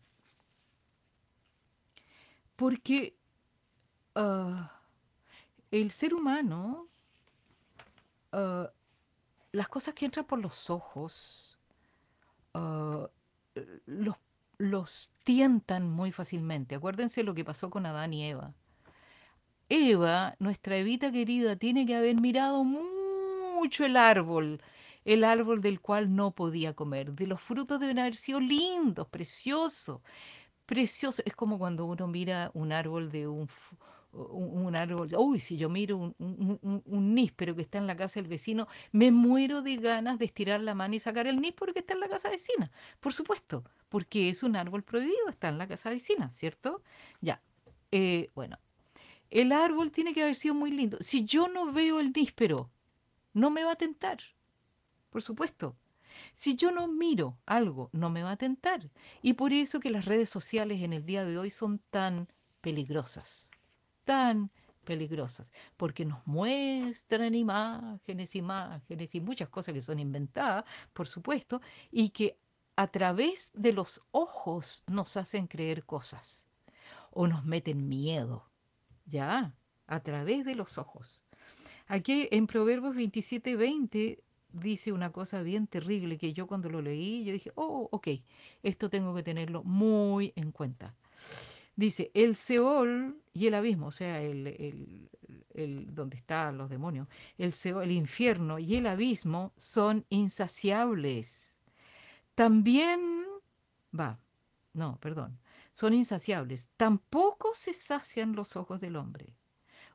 A: Porque ah, el ser humano, ah, las cosas que entran por los ojos, ah, los, los tientan muy fácilmente. Acuérdense lo que pasó con Adán y Eva. Eva, nuestra Evita querida, tiene que haber mirado mucho el árbol, el árbol del cual no podía comer. De los frutos deben haber sido lindos, preciosos. Precioso. Es como cuando uno mira un árbol de un, f- un, un árbol. Uy, si yo miro un, un, un- un níspero que está en la casa del vecino, me muero de ganas de estirar la mano y sacar el níspero que está en la casa vecina. Por supuesto, porque es un árbol prohibido, está en la casa vecina, ¿cierto? Ya. Eh, bueno, el árbol tiene que haber sido muy lindo. Si yo no veo el níspero, no me va a tentar, por supuesto. Si yo no miro algo, no me va a tentar. Y por eso que las redes sociales en el día de hoy son tan peligrosas, tan peligrosas, porque nos muestran imágenes, imágenes y muchas cosas que son inventadas, por supuesto, y que a través de los ojos nos hacen creer cosas o nos meten miedo, ¿ya? A través de los ojos. Aquí en Proverbios veintisiete veinte dice una cosa bien terrible que yo cuando lo leí, yo dije, oh, ok, esto tengo que tenerlo muy en cuenta. Dice, el Seol y el abismo, o sea, el, el, el- donde están los demonios, el Seol, el infierno y el abismo son insaciables. También, va, no, perdón, son insaciables. Tampoco se sacian los ojos del hombre.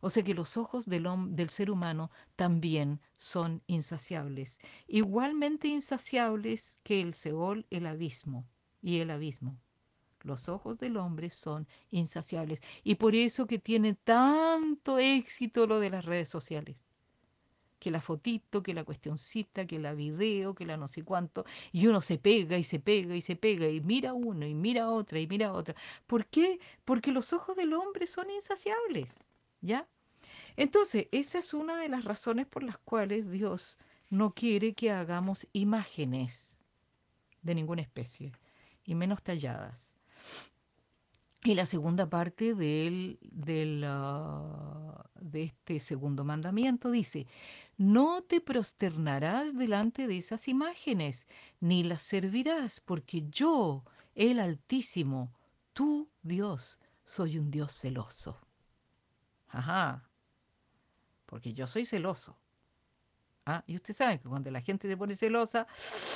A: O sea que los ojos del, hom- del ser humano también son insaciables, igualmente insaciables que el Seol, el abismo y el abismo. Los ojos del hombre son insaciables y por eso que tiene tanto éxito lo de las redes sociales. Que la fotito, que la cuestioncita, que la video, que la no sé cuánto, y uno se pega y se pega y se pega y mira uno y mira otra y mira otra. ¿Por qué? Porque los ojos del hombre son insaciables, ¿ya? Entonces, esa es una de las razones por las cuales Dios no quiere que hagamos imágenes de ninguna especie, y menos talladas. Y la segunda parte del, del, ah, de este segundo mandamiento dice, no te prosternarás delante de esas imágenes, ni las servirás, porque yo, el Altísimo, tu Dios, soy un Dios celoso. Ajá, porque yo soy celoso. Ah, y usted sabe que cuando la gente se pone celosa,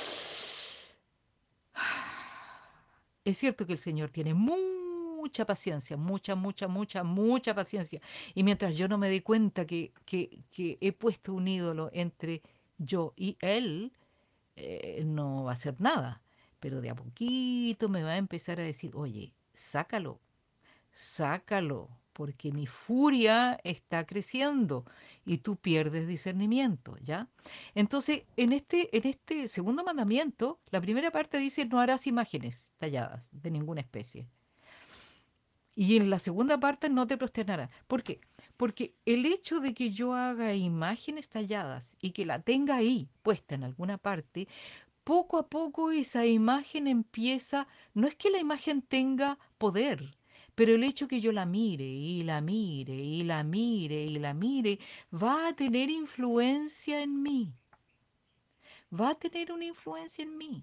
A: es cierto que el Señor tiene mucha paciencia, mucha, mucha, mucha, mucha paciencia. Y mientras yo no me dé cuenta que, que, que he puesto un ídolo entre yo y Él, eh, no va a hacer nada. Pero de a poquito me va a empezar a decir, oye, sácalo, sácalo, porque mi furia está creciendo y tú pierdes discernimiento, ¿ya? Entonces, en este, en este segundo mandamiento, la primera parte dice, no harás imágenes talladas de ninguna especie. Y en la segunda parte, no te prosternarás. ¿Por qué? Porque el hecho de que yo haga imágenes talladas y que la tenga ahí puesta en alguna parte, poco a poco esa imagen empieza, no es que la imagen tenga poder, pero el hecho que yo la mire y la mire y la mire y la mire va a tener influencia en mí, va a tener una influencia en mí,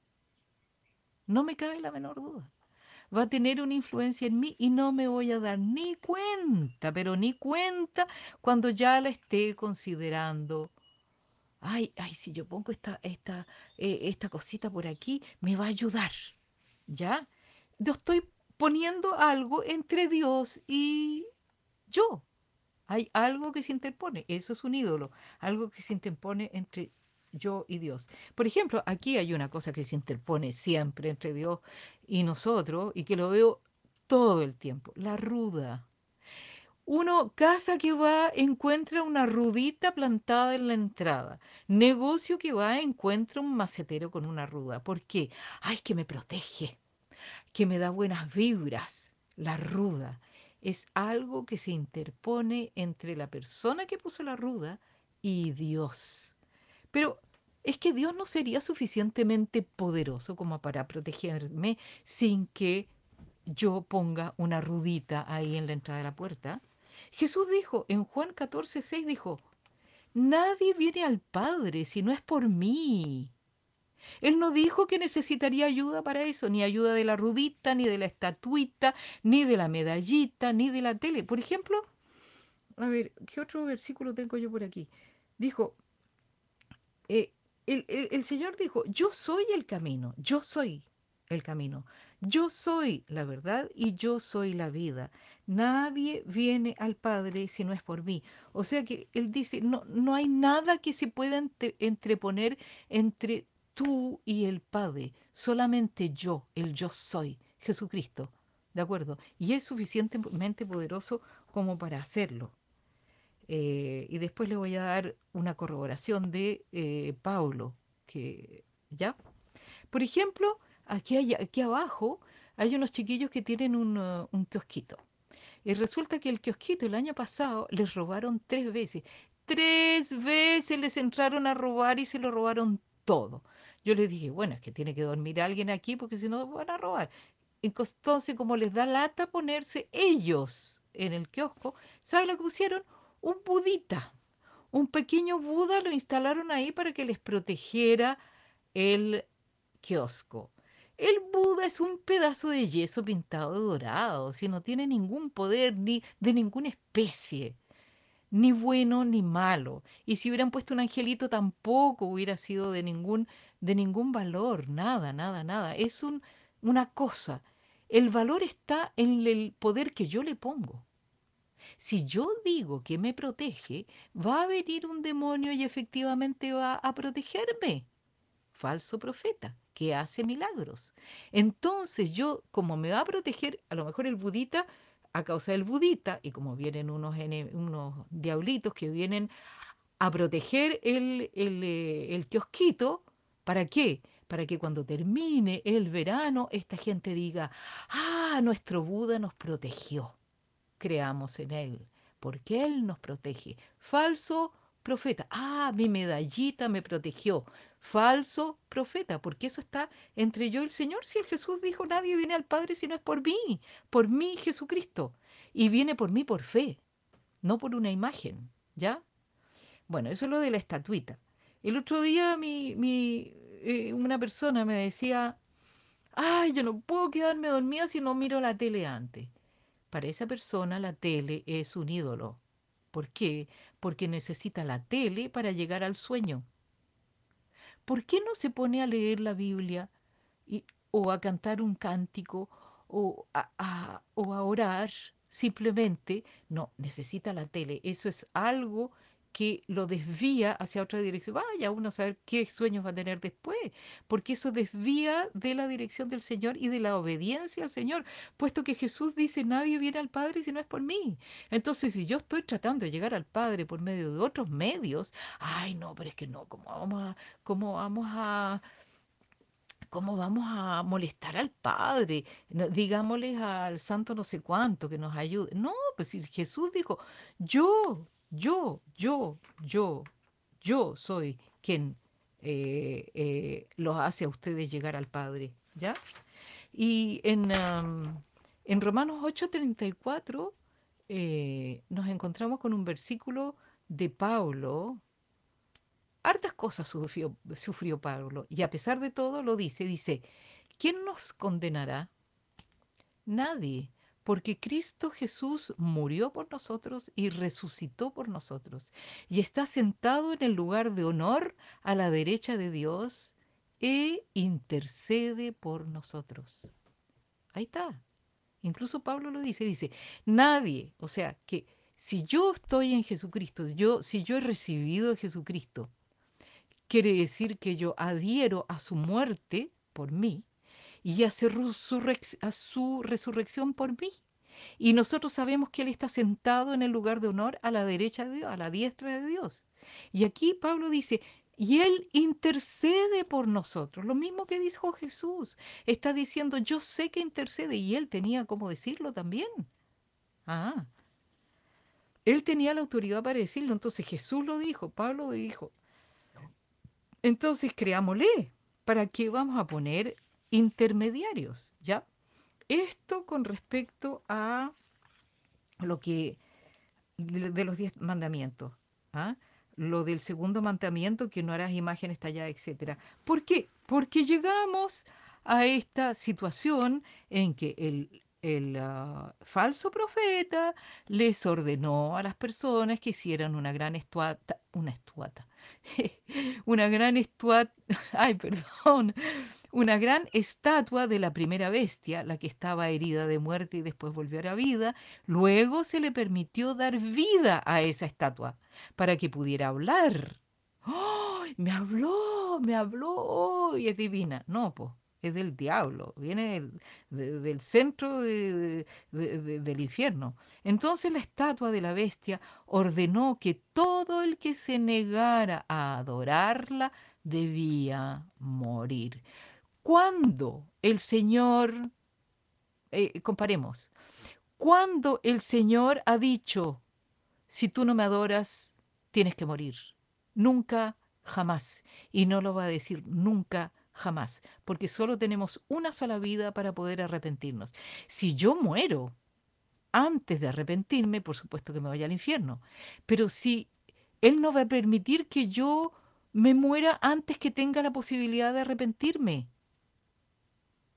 A: no me cabe la menor duda. Va a tener una influencia en mí y no me voy a dar ni cuenta, pero ni cuenta cuando ya la esté considerando. Ay, ay, si yo pongo esta, esta, eh, esta cosita por aquí, me va a ayudar. ¿Ya? Yo estoy poniendo algo entre Dios y yo. Hay algo que se interpone. Eso es un ídolo. Algo que se interpone entre yo y Dios. Por ejemplo, aquí hay una cosa que se interpone siempre entre Dios y nosotros y que lo veo todo el tiempo. La ruda. Uno, casa que va, encuentra una rudita plantada en la entrada. Negocio que va, encuentra un macetero con una ruda. ¿Por qué? Ay, que me protege, que me da buenas vibras. La ruda es algo que se interpone entre la persona que puso la ruda y Dios. Pero es que Dios no sería suficientemente poderoso como para protegerme sin que yo ponga una rudita ahí en la entrada de la puerta. Jesús dijo, en Juan catorce seis dijo, nadie viene al Padre si no es por mí. Él no dijo que necesitaría ayuda para eso, ni ayuda de la rudita, ni de la estatuita, ni de la medallita, ni de la tele. Por ejemplo, a ver, ¿qué otro versículo tengo yo por aquí? Dijo, eh, el, el- el Señor dijo, yo soy el camino, yo soy el camino, yo soy la verdad y yo soy la vida. Nadie viene al Padre si no es por mí. O sea que Él dice, no, no hay nada que se pueda entre- entreponer entre tú y el Padre, solamente yo, el yo soy, Jesucristo. ¿De acuerdo? Y es suficientemente poderoso como para hacerlo. Eh, y después le voy a dar una corroboración de eh, Paulo, que ya. Por ejemplo, aquí, hay- aquí abajo hay unos chiquillos que tienen un, uh, un kiosquito. Y resulta que el kiosquito el año pasado les robaron tres veces. Tres veces les entraron a robar y se lo robaron todo. Yo les dije, bueno, es que tiene que dormir alguien aquí porque si no van a robar. Entonces, como les da lata ponerse ellos en el kiosco, ¿saben lo que pusieron? Un budita. Un pequeño Buda lo instalaron ahí para que les protegiera el kiosco. El Buda es un pedazo de yeso pintado de dorado, si no tiene ningún poder ni de ninguna especie, ni bueno ni malo. Y si hubieran puesto un angelito tampoco hubiera sido de ningún de ningún valor, nada, nada, nada. Es un, una cosa. El valor está en el poder que yo le pongo. Si yo digo que me protege, va a venir un demonio y efectivamente va a protegerme. Falso profeta que hace milagros. Entonces yo, como me va a proteger, a lo mejor el budita, a causa del budita, y como vienen unos, ene- unos diablitos que vienen a proteger el, el, eh, el kiosquito, ¿para qué? Para que cuando termine el verano, esta gente diga, ah, nuestro Buda nos protegió, creamos en Él, porque Él nos protege. Falso profeta. Ah, mi medallita me protegió. Falso profeta, porque eso está entre yo y el Señor. Si el Jesús dijo, nadie viene al Padre si no es por mí, por mí Jesucristo. Y viene por mí por fe, no por una imagen, ¿ya? Bueno, eso es lo de la estatuita. El otro día mi, mi, eh, una persona me decía, ay, yo no puedo quedarme dormida si no miro la tele antes. Para esa persona la tele es un ídolo. ¿Por qué? Porque necesita la tele para llegar al sueño. ¿Por qué no se pone a leer la Biblia y- o a cantar un cántico o a, a- o a orar simplemente? No, necesita la tele. Eso es algo que lo desvía hacia otra dirección. Vaya uno a saber qué sueños va a tener después, porque eso desvía de la dirección del Señor y de la obediencia al Señor, puesto que Jesús dice, nadie viene al Padre si no es por mí. Entonces, si yo estoy tratando de llegar al Padre por medio de otros medios, ay, no, pero es que no, ¿cómo vamos a, cómo vamos a ¿cómo vamos a molestar al Padre? No, digámosles al santo no sé cuánto que nos ayude. No, pues si Jesús dijo, yo, yo, yo, yo, yo soy quien eh, eh, los hace a ustedes llegar al Padre, ¿ya? Y en, am, en Romanos ocho treinta y cuatro eh, nos encontramos con un versículo de Pablo. Hartas cosas sufrió, sufrió Pablo y a pesar de todo lo dice, dice, ¿quién nos condenará? Nadie, porque Cristo Jesús murió por nosotros y resucitó por nosotros y está sentado en el lugar de honor a la derecha de Dios e intercede por nosotros. Ahí está. Incluso Pablo lo dice, dice, nadie, o sea, que si yo estoy en Jesucristo, yo, si yo he recibido a Jesucristo, quiere decir que yo adhiero a su muerte por mí y a su, resurrec- a su resurrección por mí. Y nosotros sabemos que Él está sentado en el lugar de honor a la derecha de Dios, a la diestra de Dios. Y aquí Pablo dice, y Él intercede por nosotros, lo mismo que dijo Jesús. Está diciendo, yo sé que intercede, y Él tenía como decirlo también. Ah, Él tenía la autoridad para decirlo, entonces Jesús lo dijo, Pablo lo dijo. Entonces creámosle, ¿para qué vamos a poner intermediarios? ¿Ya? Esto con respecto a lo que de, de los diez mandamientos. ¿Ah? Lo del segundo mandamiento, que no harás imágenes talladas, etcétera. ¿Por qué? Porque llegamos a esta situación en que el, el ah, falso profeta les ordenó a las personas que hicieran una gran estuata, una estuata, una gran estuata, ay, perdón, una gran estatua de la primera bestia, la que estaba herida de muerte y después volvió a la vida. Luego se le permitió dar vida a esa estatua para que pudiera hablar. ¡Oh! Me habló, me habló y es divina. No, pues, es del diablo, viene del, de- del centro de- de- de- del infierno. Entonces la estatua de la bestia ordenó que todo el que se negara a adorarla debía morir. Cuando el Señor, eh, comparemos, cuando el Señor ha dicho, si tú no me adoras, tienes que morir. Nunca, jamás. Y no lo va a decir nunca, jamás. Porque solo tenemos una sola vida para poder arrepentirnos. Si yo muero antes de arrepentirme, por supuesto que me vaya al infierno. Pero si Él no va a permitir que yo me muera antes que tenga la posibilidad de arrepentirme.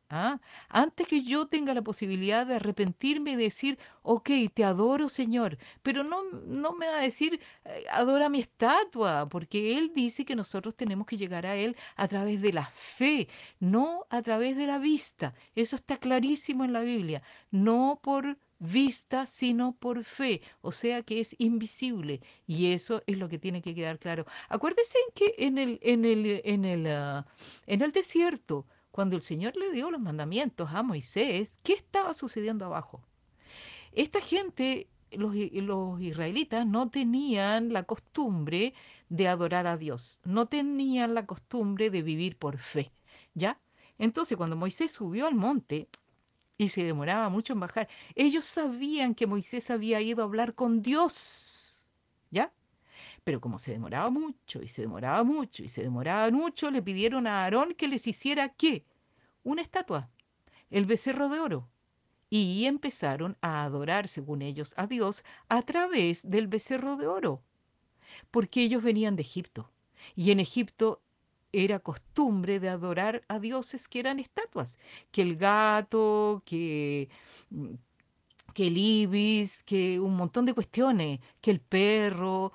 A: ¿Ah? Antes que yo tenga la posibilidad de arrepentirme y decir, ok, te adoro, Señor, pero no, no me va a decir, eh, adora mi estatua, porque Él dice que nosotros tenemos que llegar a Él a través de la fe, no a través de la vista. Eso está clarísimo en la Biblia, no por vista, sino por fe, o sea que es invisible, y eso es lo que tiene que quedar claro. Acuérdense en que en el, en el, en el, ah, en el desierto, cuando el Señor le dio los mandamientos a Moisés, ¿qué estaba sucediendo abajo? Esta gente, los, i- los israelitas, no tenían la costumbre de adorar a Dios, no tenían la costumbre de vivir por fe, ¿ya? Entonces, cuando Moisés subió al monte y se demoraba mucho en bajar, ellos sabían que Moisés había ido a hablar con Dios, ¿ya? Pero como se demoraba mucho y se demoraba mucho y se demoraba mucho, le pidieron a Aarón que les hiciera ¿qué? Una estatua, el becerro de oro, y empezaron a adorar, según ellos, a Dios a través del becerro de oro, porque ellos venían de Egipto, y en Egipto era costumbre de adorar a dioses que eran estatuas, que el gato, que mm, que el ibis, que un montón de cuestiones, que el perro,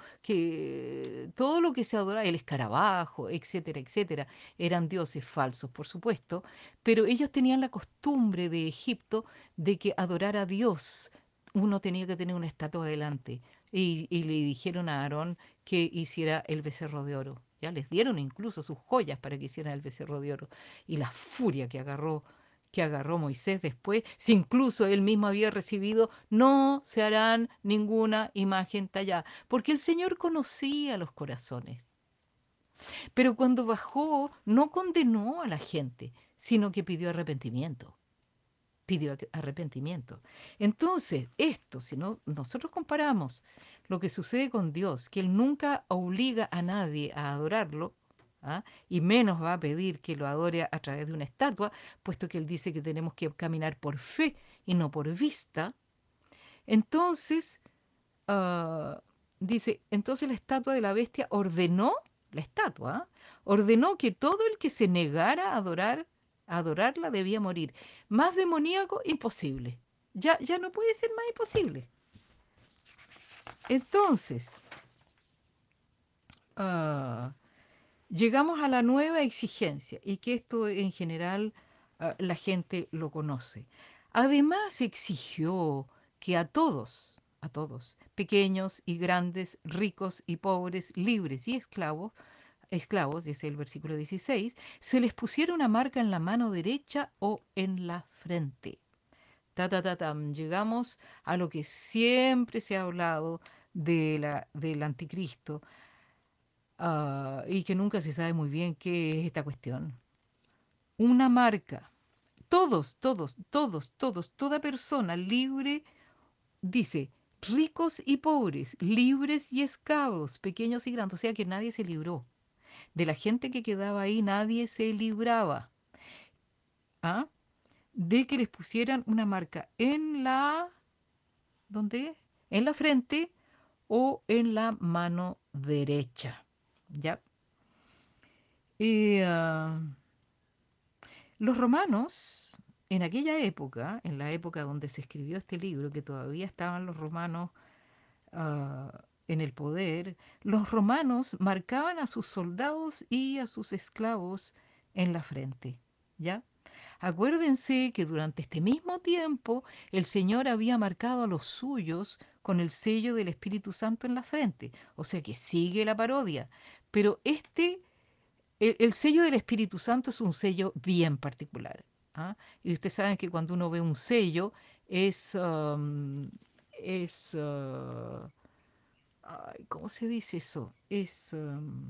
A: que todo lo que se adora, el escarabajo, etcétera, etcétera, eran dioses falsos, por supuesto, pero ellos tenían la costumbre de Egipto de que adorar a Dios uno tenía que tener una estatua delante. Y, y le dijeron a Aarón que hiciera el becerro de oro. Ya les dieron incluso sus joyas para que hicieran el becerro de oro. Y la furia que agarró que agarró Moisés después, si incluso él mismo había recibido, no se harán ninguna imagen tallada, porque el Señor conocía los corazones. Pero cuando bajó, no condenó a la gente, sino que pidió arrepentimiento. Pidió ac- arrepentimiento. Entonces, esto, si no, nosotros comparamos lo que sucede con Dios, que Él nunca obliga a nadie a adorarlo, ¿ah? Y menos va a pedir que lo adore a través de una estatua, puesto que Él dice que tenemos que caminar por fe y no por vista. Entonces, ah, dice, entonces la estatua de la bestia ordenó, la estatua, ¿ah? Ordenó que todo el que se negara a adorar, a adorarla debía morir. Más demoníaco, imposible. Ya, ya no puede ser más imposible. Entonces, ah, llegamos a la nueva exigencia y que esto en general ah, la gente lo conoce. Además exigió que a todos, a todos, pequeños y grandes, ricos y pobres, libres y esclavos, esclavos, dice el versículo dieciséis, se les pusiera una marca en la mano derecha o en la frente. Ta, ta, ta, tam. Llegamos a lo que siempre se ha hablado de la, del anticristo, ah, y que nunca se sabe muy bien qué es esta cuestión. Una marca. Todos, todos, todos, todos, toda persona libre, dice, ricos y pobres, libres y esclavos, pequeños y grandes, o sea que nadie se libró. De la gente que quedaba ahí, nadie se libraba. ¿Ah? De que les pusieran una marca en la, ¿dónde? En la frente o en la mano derecha. ¿Ya? Y, ah, los romanos, en aquella época, en la época donde se escribió este libro, que todavía estaban los romanos ah, en el poder, los romanos marcaban a sus soldados y a sus esclavos en la frente, ¿ya? Acuérdense que durante este mismo tiempo el Señor había marcado a los suyos con el sello del Espíritu Santo en la frente, o sea que sigue la parodia, pero este el, el sello del Espíritu Santo es un sello bien particular. ¿Ah? Y ustedes saben que cuando uno ve un sello es, um, es, uh, ay, ¿cómo se dice eso? Es, um,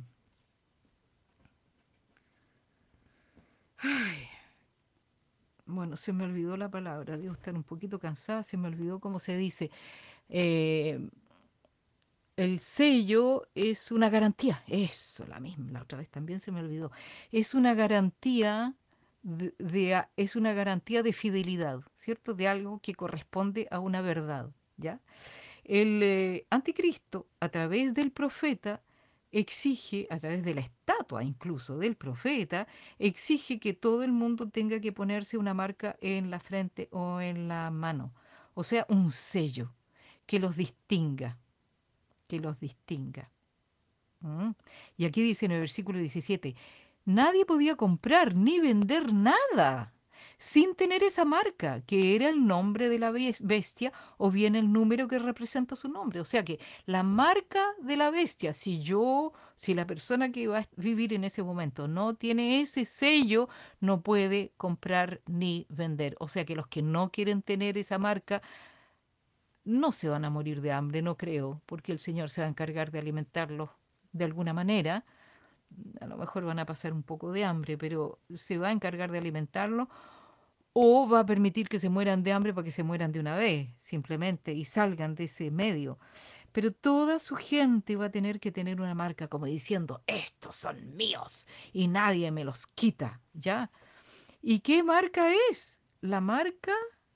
A: ay, bueno, se me olvidó la palabra, debo estar un poquito cansada, se me olvidó cómo se dice. Eh, el sello es una garantía, eso, la misma, la otra vez también se me olvidó. Es una garantía de, de a- es una garantía de fidelidad, ¿cierto? De algo que corresponde a una verdad, ¿ya? El eh, anticristo, a través del profeta, exige, a través de la estatua incluso del profeta, exige que todo el mundo tenga que ponerse una marca en la frente o en la mano, o sea, un sello que los distinga, que los distinga. ¿Mm? Y aquí dice en el versículo diecisiete, nadie podía comprar ni vender nada sin tener esa marca, que era el nombre de la bes- bestia o bien el número que representa su nombre. O sea que la marca de la bestia, si yo, si la persona que va a vivir en ese momento no tiene ese sello, no puede comprar ni vender. O sea que los que no quieren tener esa marca no se van a morir de hambre, no creo, porque el Señor se va a encargar de alimentarlos de alguna manera. A lo mejor van a pasar un poco de hambre, pero se va a encargar de alimentarlos o va a permitir que se mueran de hambre para que se mueran de una vez, simplemente, y salgan de ese medio. Pero toda su gente va a tener que tener una marca como diciendo, estos son míos y nadie me los quita, ¿ya? ¿Y qué marca es? La marca,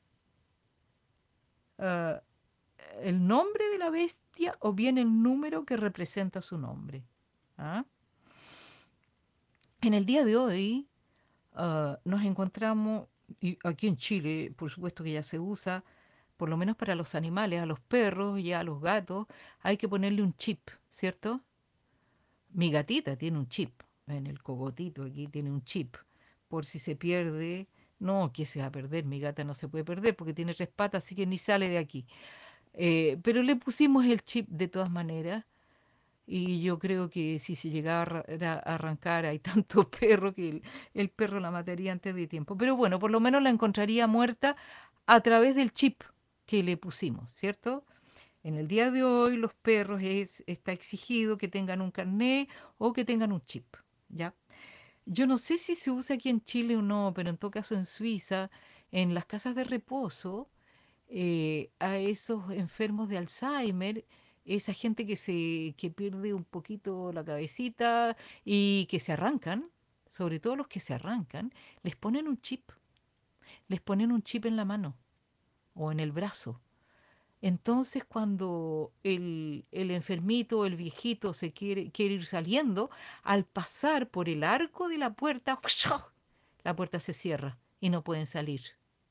A: ah, el nombre de la bestia o bien el número que representa su nombre. ¿Ah? En el día de hoy ah, nos encontramos, y aquí en Chile, por supuesto que ya se usa, por lo menos para los animales, a los perros y a los gatos, hay que ponerle un chip, ¿cierto? Mi gatita tiene un chip, en el cogotito aquí tiene un chip, por si se pierde. No, que se va a perder, mi gata no se puede perder porque tiene tres patas, así que ni sale de aquí. Eh, pero le pusimos el chip de todas maneras. Y yo creo que si se llegara a arra- a arrancar, hay tanto perro que el, el perro la mataría antes de tiempo. Pero bueno, por lo menos la encontraría muerta a través del chip que le pusimos, ¿cierto? En el día de hoy los perros es, está exigido que tengan un carné o que tengan un chip, ¿ya? Yo no sé si se usa aquí en Chile o no, pero en todo caso en Suiza, en las casas de reposo, eh, a esos enfermos de Alzheimer, esa gente que se que pierde un poquito la cabecita y que se arrancan, sobre todo los que se arrancan, les ponen un chip, les ponen un chip en la mano o en el brazo. Entonces, cuando el, el enfermito o el viejito se quiere, quiere ir saliendo, al pasar por el arco de la puerta, la puerta se cierra y no pueden salir.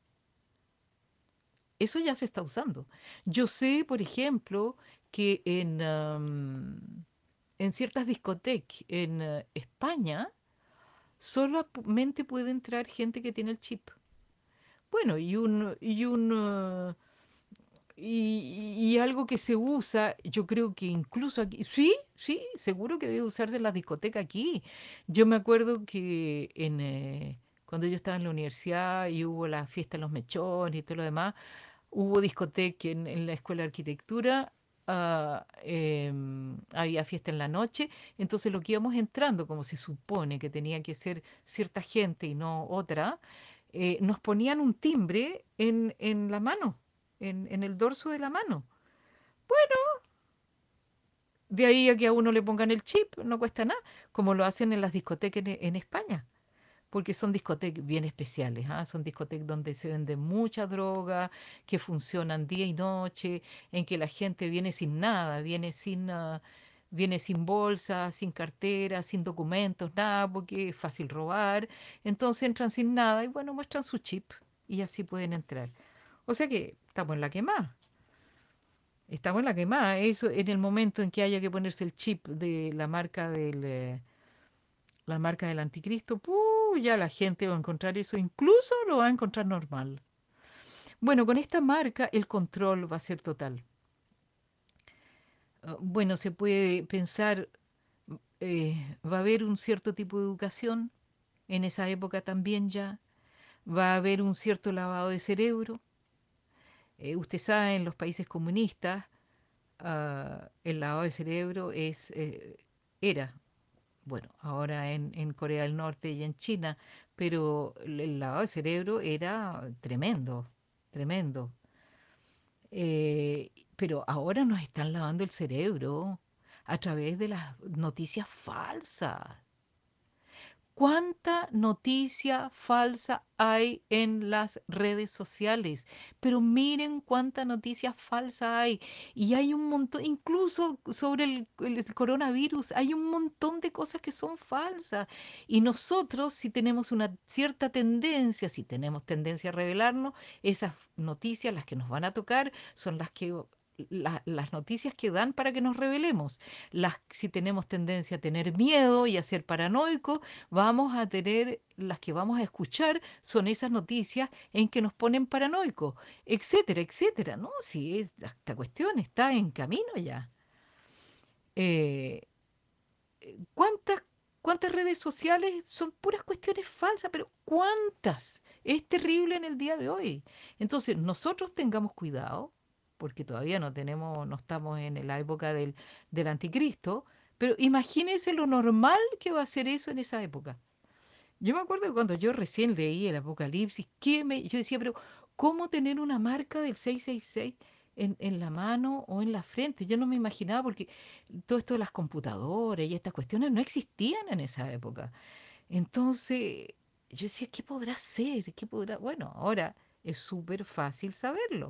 A: Eso ya se está usando. Yo sé, por ejemplo, que en, am, en ciertas discotecas en eh, España solamente puede entrar gente que tiene el chip. Bueno, y un, y un eh, y, y algo que se usa, yo creo que incluso aquí, sí, sí, seguro que debe usarse en las discotecas aquí. Yo me acuerdo que en, eh, cuando yo estaba en la universidad y hubo la fiesta de los mechones y todo lo demás, hubo discoteca en, en la escuela de arquitectura, ah, em, había fiesta en la noche, entonces lo que íbamos entrando, como se supone que tenía que ser cierta gente y no otra, eh, nos ponían un timbre en, en la mano, en, en el dorso de la mano. De ahí a que a uno le pongan el chip, no cuesta nada, como lo hacen en las discotecas en, en España porque son discotecas bien especiales, ¿ah? Son discotecas donde se vende mucha droga, que funcionan día y noche, en que la gente viene sin nada, viene sin, ah, viene sin bolsa, sin cartera, sin documentos, nada, porque es fácil robar. Entonces entran sin nada y bueno, muestran su chip y así pueden entrar. O sea que estamos en la quemada. Estamos en la quemada. Eso en el momento en que haya que ponerse el chip de la marca del, eh, la marca del anticristo, ¡puh! Ya la gente va a encontrar eso, incluso lo va a encontrar normal. Bueno, con esta marca el control va a ser total. Ah, Bueno, se puede pensar, eh, va a haber un cierto tipo de educación, en esa época también ya, va a haber un cierto lavado de cerebro. Eh, usted sabe, en los países comunistas, ah, el lavado de cerebro es, eh, era bueno, ahora en, en Corea del Norte y en China, pero el el lavado de cerebro era tremendo, tremendo. Eh, pero ahora nos están lavando el cerebro a través de las noticias falsas. ¿Cuánta noticia falsa hay en las redes sociales? Pero miren cuánta noticia falsa hay. Y hay un montón, incluso sobre el, el coronavirus, hay un montón de cosas que son falsas. Y nosotros, si tenemos una cierta tendencia, si tenemos tendencia a revelarnos, esas noticias, las que nos van a tocar, son las que... la- las noticias que dan para que nos revelemos. Las, si tenemos tendencia a tener miedo y a ser paranoicos, vamos a tener, las que vamos a escuchar son esas noticias en que nos ponen paranoicos, etcétera, etcétera, ¿no? Si es- esta cuestión está en camino ya. Eh, ¿cuántas, cuántas redes sociales son puras cuestiones falsas? Pero ¿cuántas? Es terrible en el día de hoy. Entonces, nosotros tengamos cuidado, porque todavía no tenemos, no estamos en la época del, del anticristo, pero imagínense lo normal que va a ser eso en esa época. Yo me acuerdo que cuando yo recién leí el Apocalipsis, que me, yo decía, pero ¿cómo tener una marca del seiscientos sesenta y seis en, en la mano o en la frente? Yo no me imaginaba porque todo esto de las computadoras y estas cuestiones no existían en esa época. Entonces, yo decía, ¿qué podrá ser? ¿Qué podrá? Bueno, ahora es súper fácil saberlo.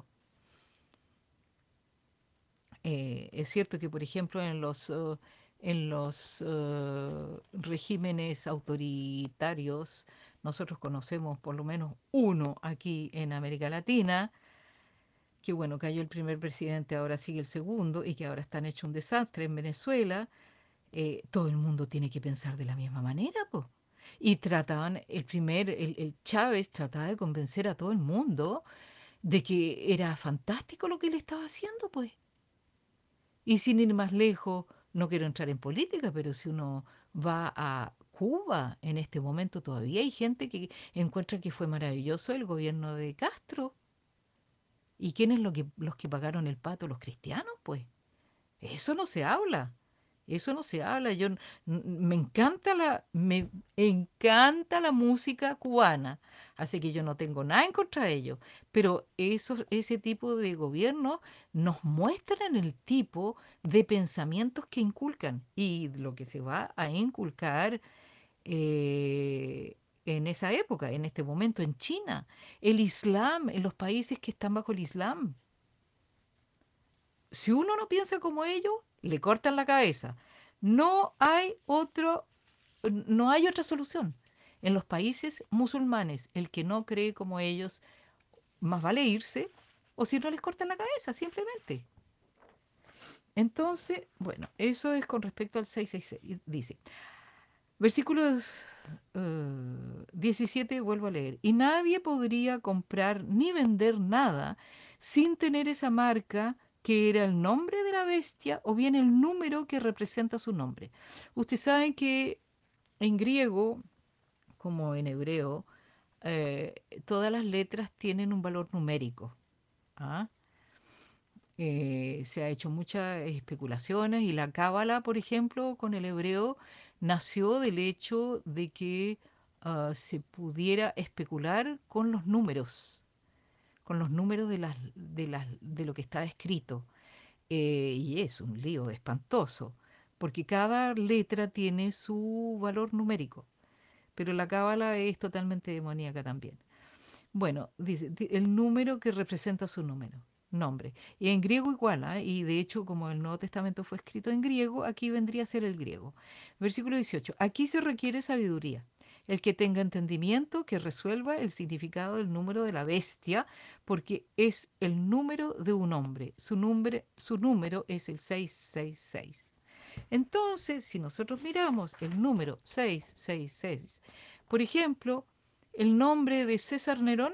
A: Eh, es cierto que, por ejemplo, en los, eh, en los eh, regímenes autoritarios, nosotros conocemos por lo menos uno aquí en América Latina, que bueno, cayó el primer presidente, ahora sigue el segundo, y que ahora están hecho un desastre en Venezuela. Eh, todo el mundo tiene que pensar de la misma manera, pues. Y trataban, el primer, el, el Chávez trataba de convencer a todo el mundo de que era fantástico lo que él estaba haciendo, pues. Y sin ir más lejos, no quiero entrar en política, pero si uno va a Cuba en este momento todavía hay gente que encuentra que fue maravilloso el gobierno de Castro. ¿Y quiénes lo que, los que pagaron el pato? Los cristianos, pues. Eso no se habla. Eso no se habla. Yo n- n- me encanta la me encanta la música cubana, así que yo no tengo nada en contra de ellos. Pero esos, ese tipo de gobierno nos muestran el tipo de pensamientos que inculcan y lo que se va a inculcar eh, en esa época, en este momento en China, el Islam, en los países que están bajo el Islam. Si uno no piensa como ellos, le cortan la cabeza. No hay otro, no hay otra solución. En los países musulmanes, el que no cree como ellos, más vale irse, o si no les cortan la cabeza, simplemente. Entonces, bueno, eso es con respecto al seiscientos sesenta y seis. Dice, versículo eh, diecisiete, vuelvo a leer. Y nadie podría comprar ni vender nada sin tener esa marca que era el nombre de la bestia o bien el número que representa su nombre. Ustedes saben que en griego, como en hebreo, eh, todas las letras tienen un valor numérico. ¿Ah? Eh, se ha hecho muchas especulaciones y la cábala, por ejemplo, con el hebreo, nació del hecho de que ah, se pudiera especular con los números, con los números de, las, de, las, de lo que está escrito. Eh, y es un lío espantoso, porque cada letra tiene su valor numérico, pero la cábala es totalmente demoníaca también. Bueno, dice di- el número que representa su número, nombre. Y en griego igual, ¿ah? Y de hecho, como el Nuevo Testamento fue escrito en griego, aquí vendría a ser el griego. Versículo dieciocho. Aquí se requiere sabiduría. El que tenga entendimiento, que resuelva el significado del número de la bestia, porque es el número de un hombre. Su, nombre, su número es el seiscientos sesenta y seis. Entonces, si nosotros miramos el número seiscientos sesenta y seis, por ejemplo, el nombre de César Nerón,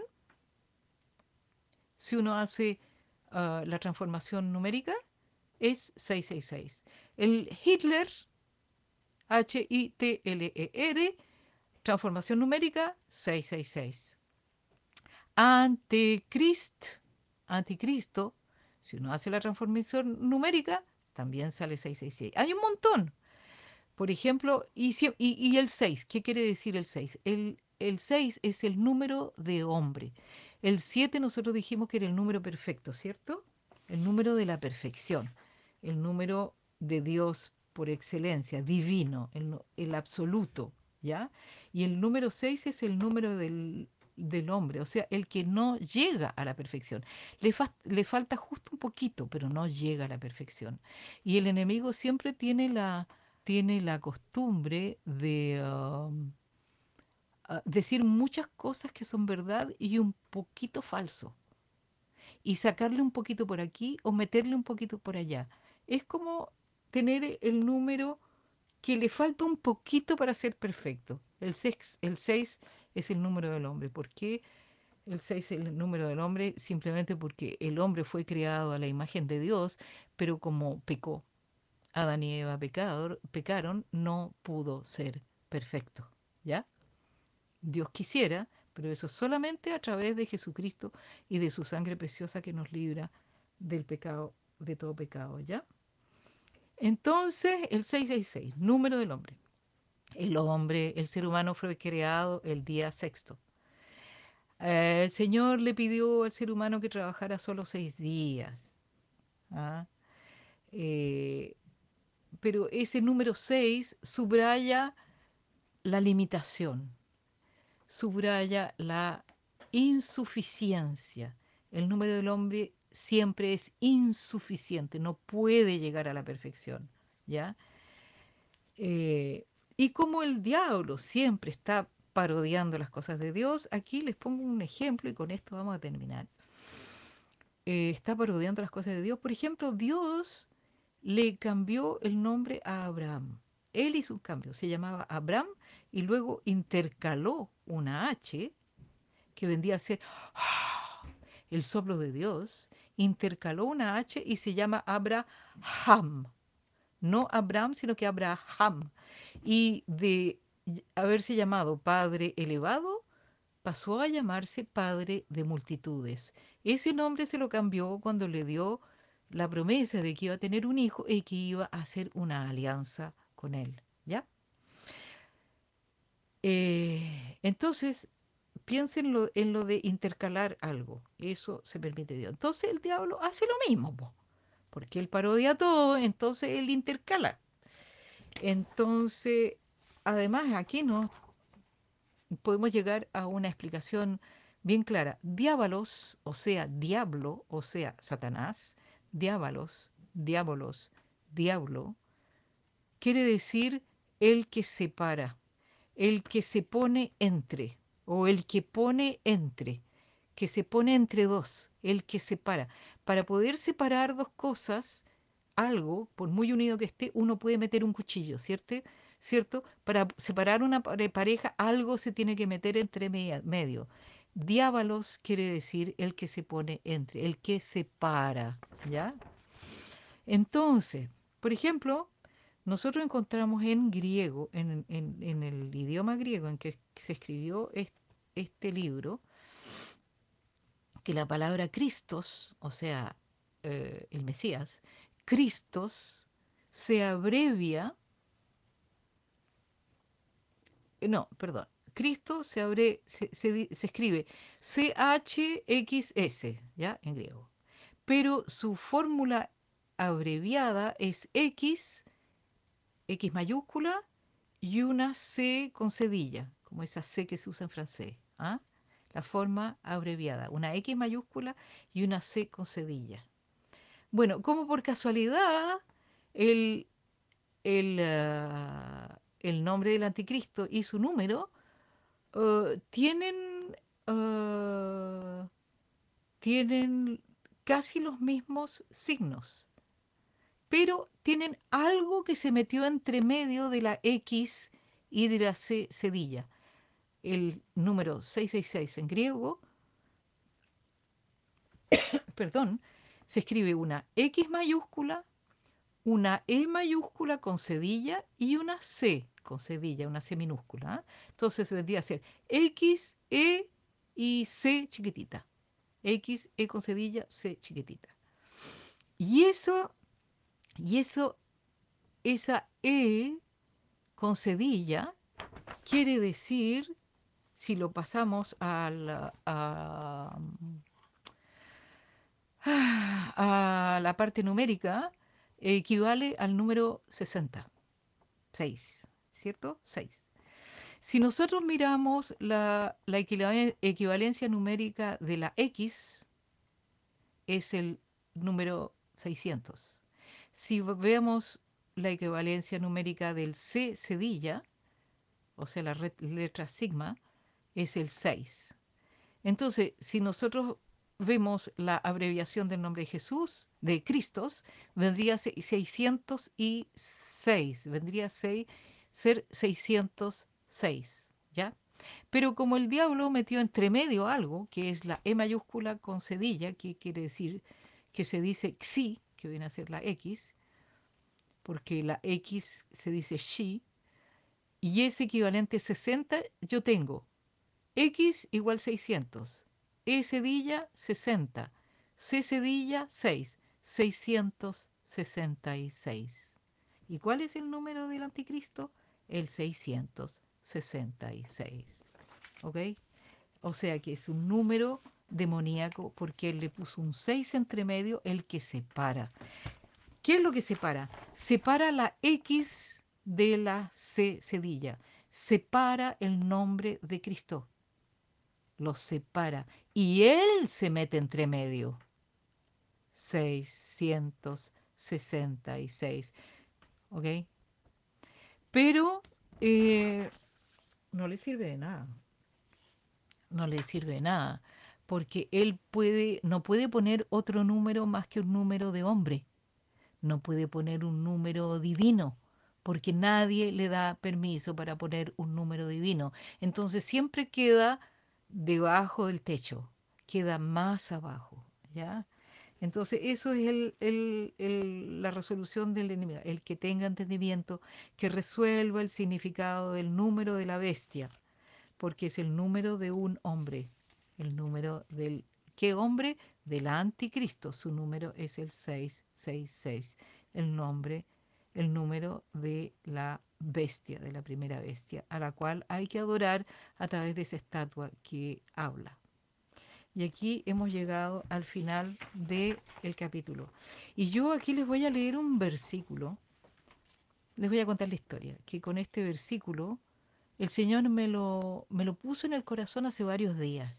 A: si uno hace uh, la transformación numérica, es seiscientos sesenta y seis. El Hitler, H I T L E R, transformación numérica, seiscientos sesenta y seis. Anticrist, anticristo, si uno hace la transformación numérica, también sale seiscientos sesenta y seis. Hay un montón. Por ejemplo, y, si- y- y el seis, ¿qué quiere decir el seis? El, el seis es el número de hombre. El siete nosotros dijimos que era el número perfecto, ¿cierto? El número de la perfección, el número de Dios por excelencia, divino, el, nu- el absoluto, ¿ya? Y el número seis es el número del, del hombre, o sea, el que no llega a la perfección. Le, fa- le falta justo un poquito, pero no llega a la perfección. Y el enemigo siempre tiene la, tiene la costumbre de um, a decir muchas cosas que son verdad y un poquito falso, y sacarle un poquito por aquí o meterle un poquito por allá. Es como tener el número que le falta un poquito para ser perfecto. El seis, el seis es el número del hombre. ¿Por qué el seis es el número del hombre? Simplemente porque el hombre fue creado a la imagen de Dios, pero como pecó, Adán y Eva pecador, pecaron, no pudo ser perfecto. ¿Ya? Dios quisiera, pero eso solamente a través de Jesucristo y de su sangre preciosa que nos libra del pecado, de todo pecado, ¿ya? Entonces, el seiscientos sesenta y seis, número del hombre. El hombre, el ser humano fue creado el día sexto. Eh, el Señor le pidió al ser humano que trabajara solo seis días. ¿Ah? Eh, pero ese número seis subraya la limitación, subraya la insuficiencia. El número del hombre siempre es insuficiente, no puede llegar a la perfección, ¿ya? Eh, y como el diablo siempre está parodiando las cosas de Dios, aquí les pongo un ejemplo y con esto vamos a terminar. Eh, está parodiando las cosas de Dios. Por ejemplo, Dios le cambió el nombre a Abraham. Él hizo un cambio, se llamaba Abraham y luego intercaló una H que vendría a ser el soplo de Dios, intercaló una H y se llama Abraham. No Abraham, sino que Abraham. Y de haberse llamado Padre elevado, pasó a llamarse Padre de multitudes. Ese nombre se lo cambió cuando le dio la promesa de que iba a tener un hijo y que iba a hacer una alianza con él. ¿Ya? Eh, entonces, piensen en lo, en lo de intercalar algo. Eso se permite Dios. Entonces el diablo hace lo mismo, po, porque él parodia todo, entonces él intercala. Entonces, además, aquí no podemos llegar a una explicación bien clara. Diabolos, o sea, diablo, o sea, Satanás, diabolos, diabolos, diablo, quiere decir el que separa, el que se pone entre, o el que pone entre, que se pone entre dos, el que separa. Para poder separar dos cosas, algo, por muy unido que esté, uno puede meter un cuchillo, ¿cierto? ¿Cierto? Para separar una pare- pareja, algo se tiene que meter entre media- medio. Diábalos quiere decir el que se pone entre, el que separa, ¿ya? Entonces, por ejemplo, nosotros encontramos en griego, en, en- en el idioma griego en que se escribió es- este libro, que la palabra Cristos, o sea, eh, el Mesías, Cristos se abrevia, eh, no, perdón, Cristo se, abre, se, se di- se escribe C H X S, ¿ya? En griego. Pero su fórmula abreviada es X, X mayúscula y una C con cedilla, como esa C que se usa en francés. ¿Ah? La forma abreviada, una X mayúscula y una C con cedilla. Bueno, como por casualidad, el, el, ah, el nombre del anticristo y su número eh, tienen, eh, tienen casi los mismos signos, pero tienen algo que se metió entre medio de la X y de la C cedilla. El número seiscientos sesenta y seis en griego, perdón, se escribe una X mayúscula, una E mayúscula con cedilla y una C con cedilla, una C minúscula. ¿Ah? Entonces vendría a ser X, E y C chiquitita. X, E con cedilla, C chiquitita. Y eso, y eso, esa E con cedilla quiere decir, si lo pasamos al, a, a la parte numérica, equivale al número sesenta, seis, ¿cierto? seis. Si nosotros miramos la, la equivalen- equivalencia numérica de la X, es el número seiscientos. Si vemos la equivalencia numérica del C cedilla, o sea, la red- letra sigma, es el seis. Entonces, si nosotros vemos la abreviación del nombre de Jesús, de Cristos, vendría a ser seiscientos seis, vendría a ser ser seiscientos seis, ¿ya? Pero como el diablo metió entre medio algo, que es la E mayúscula con cedilla, que quiere decir que se dice xi, que viene a ser la X, porque la X se dice shi, y es equivalente a sesenta, yo tengo X igual seiscientos, E cedilla sesenta, C cedilla seis, seiscientos sesenta y seis. ¿Y cuál es el número del anticristo? El seiscientos sesenta y seis. ¿Ok? O sea que es un número demoníaco porque él le puso un seis entre medio, el que separa. ¿Qué es lo que separa? Separa la X de la C cedilla. Separa el nombre de Cristo. Los separa. Y él se mete entre medio. seiscientos sesenta y seis. ¿Ok? Pero eh, no le sirve de nada. No le sirve de nada. Porque él puede, no puede poner otro número más que un número de hombre. No puede poner un número divino, porque nadie le da permiso para poner un número divino. Entonces siempre queda debajo del techo, queda más abajo, ¿ya? Entonces eso es el- el- el- la resolución del enemigo, el que tenga entendimiento, que resuelva el significado del número de la bestia, porque es el número de un hombre, el número del... ¿Qué hombre? Del anticristo. Su número es el seiscientos sesenta y seis, el nombre, el número de la bestia, de la primera bestia, a la cual hay que adorar a través de esa estatua que habla. Y aquí hemos llegado al final del capítulo. Y yo aquí les voy a leer un versículo, les voy a contar la historia, que con este versículo el Señor me lo, me lo puso en el corazón hace varios días.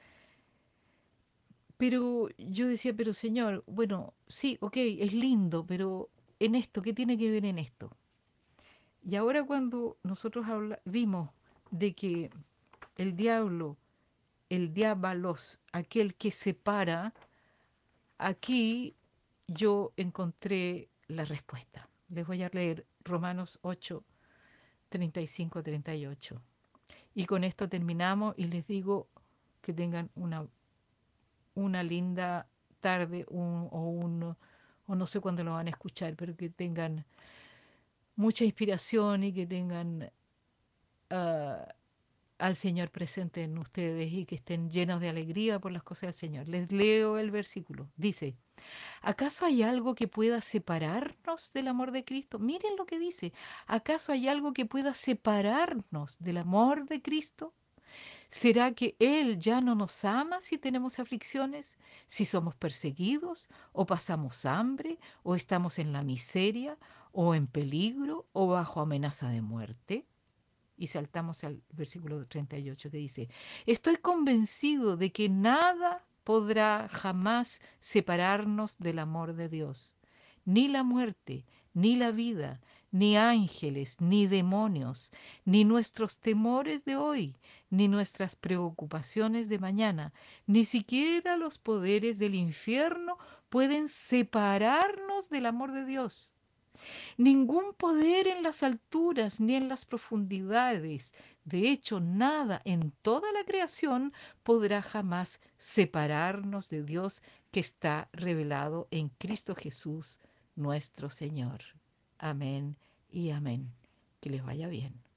A: Pero yo decía, pero Señor, bueno, sí, ok, es lindo, pero en esto, ¿qué tiene que ver en esto? Y ahora cuando nosotros habla- vimos de que el diablo, el diabalos, aquel que separa, aquí yo encontré la respuesta. Les voy a leer Romanos ocho, treinta y cinco a treinta y ocho. Y con esto terminamos y les digo que tengan una, una linda tarde un- o, un, o no sé cuándo lo van a escuchar, pero que tengan mucha inspiración y que tengan ah, al Señor presente en ustedes y que estén llenos de alegría por las cosas del Señor. Les leo el versículo. Dice, ¿acaso hay algo que pueda separarnos del amor de Cristo? Miren lo que dice. ¿Acaso hay algo que pueda separarnos del amor de Cristo? ¿Será que Él ya no nos ama si tenemos aflicciones, si somos perseguidos, o pasamos hambre, o estamos en la miseria, o en peligro, o bajo amenaza de muerte? Y saltamos al versículo treinta y ocho que dice, estoy convencido de que nada podrá jamás separarnos del amor de Dios, ni la muerte, ni la vida, ni ángeles, ni demonios, ni nuestros temores de hoy, ni nuestras preocupaciones de mañana, ni siquiera los poderes del infierno pueden separarnos del amor de Dios. Ningún poder en las alturas ni en las profundidades, de hecho nada en toda la creación podrá jamás separarnos de Dios que está revelado en Cristo Jesús, nuestro Señor. Amén y amén. Que les vaya bien.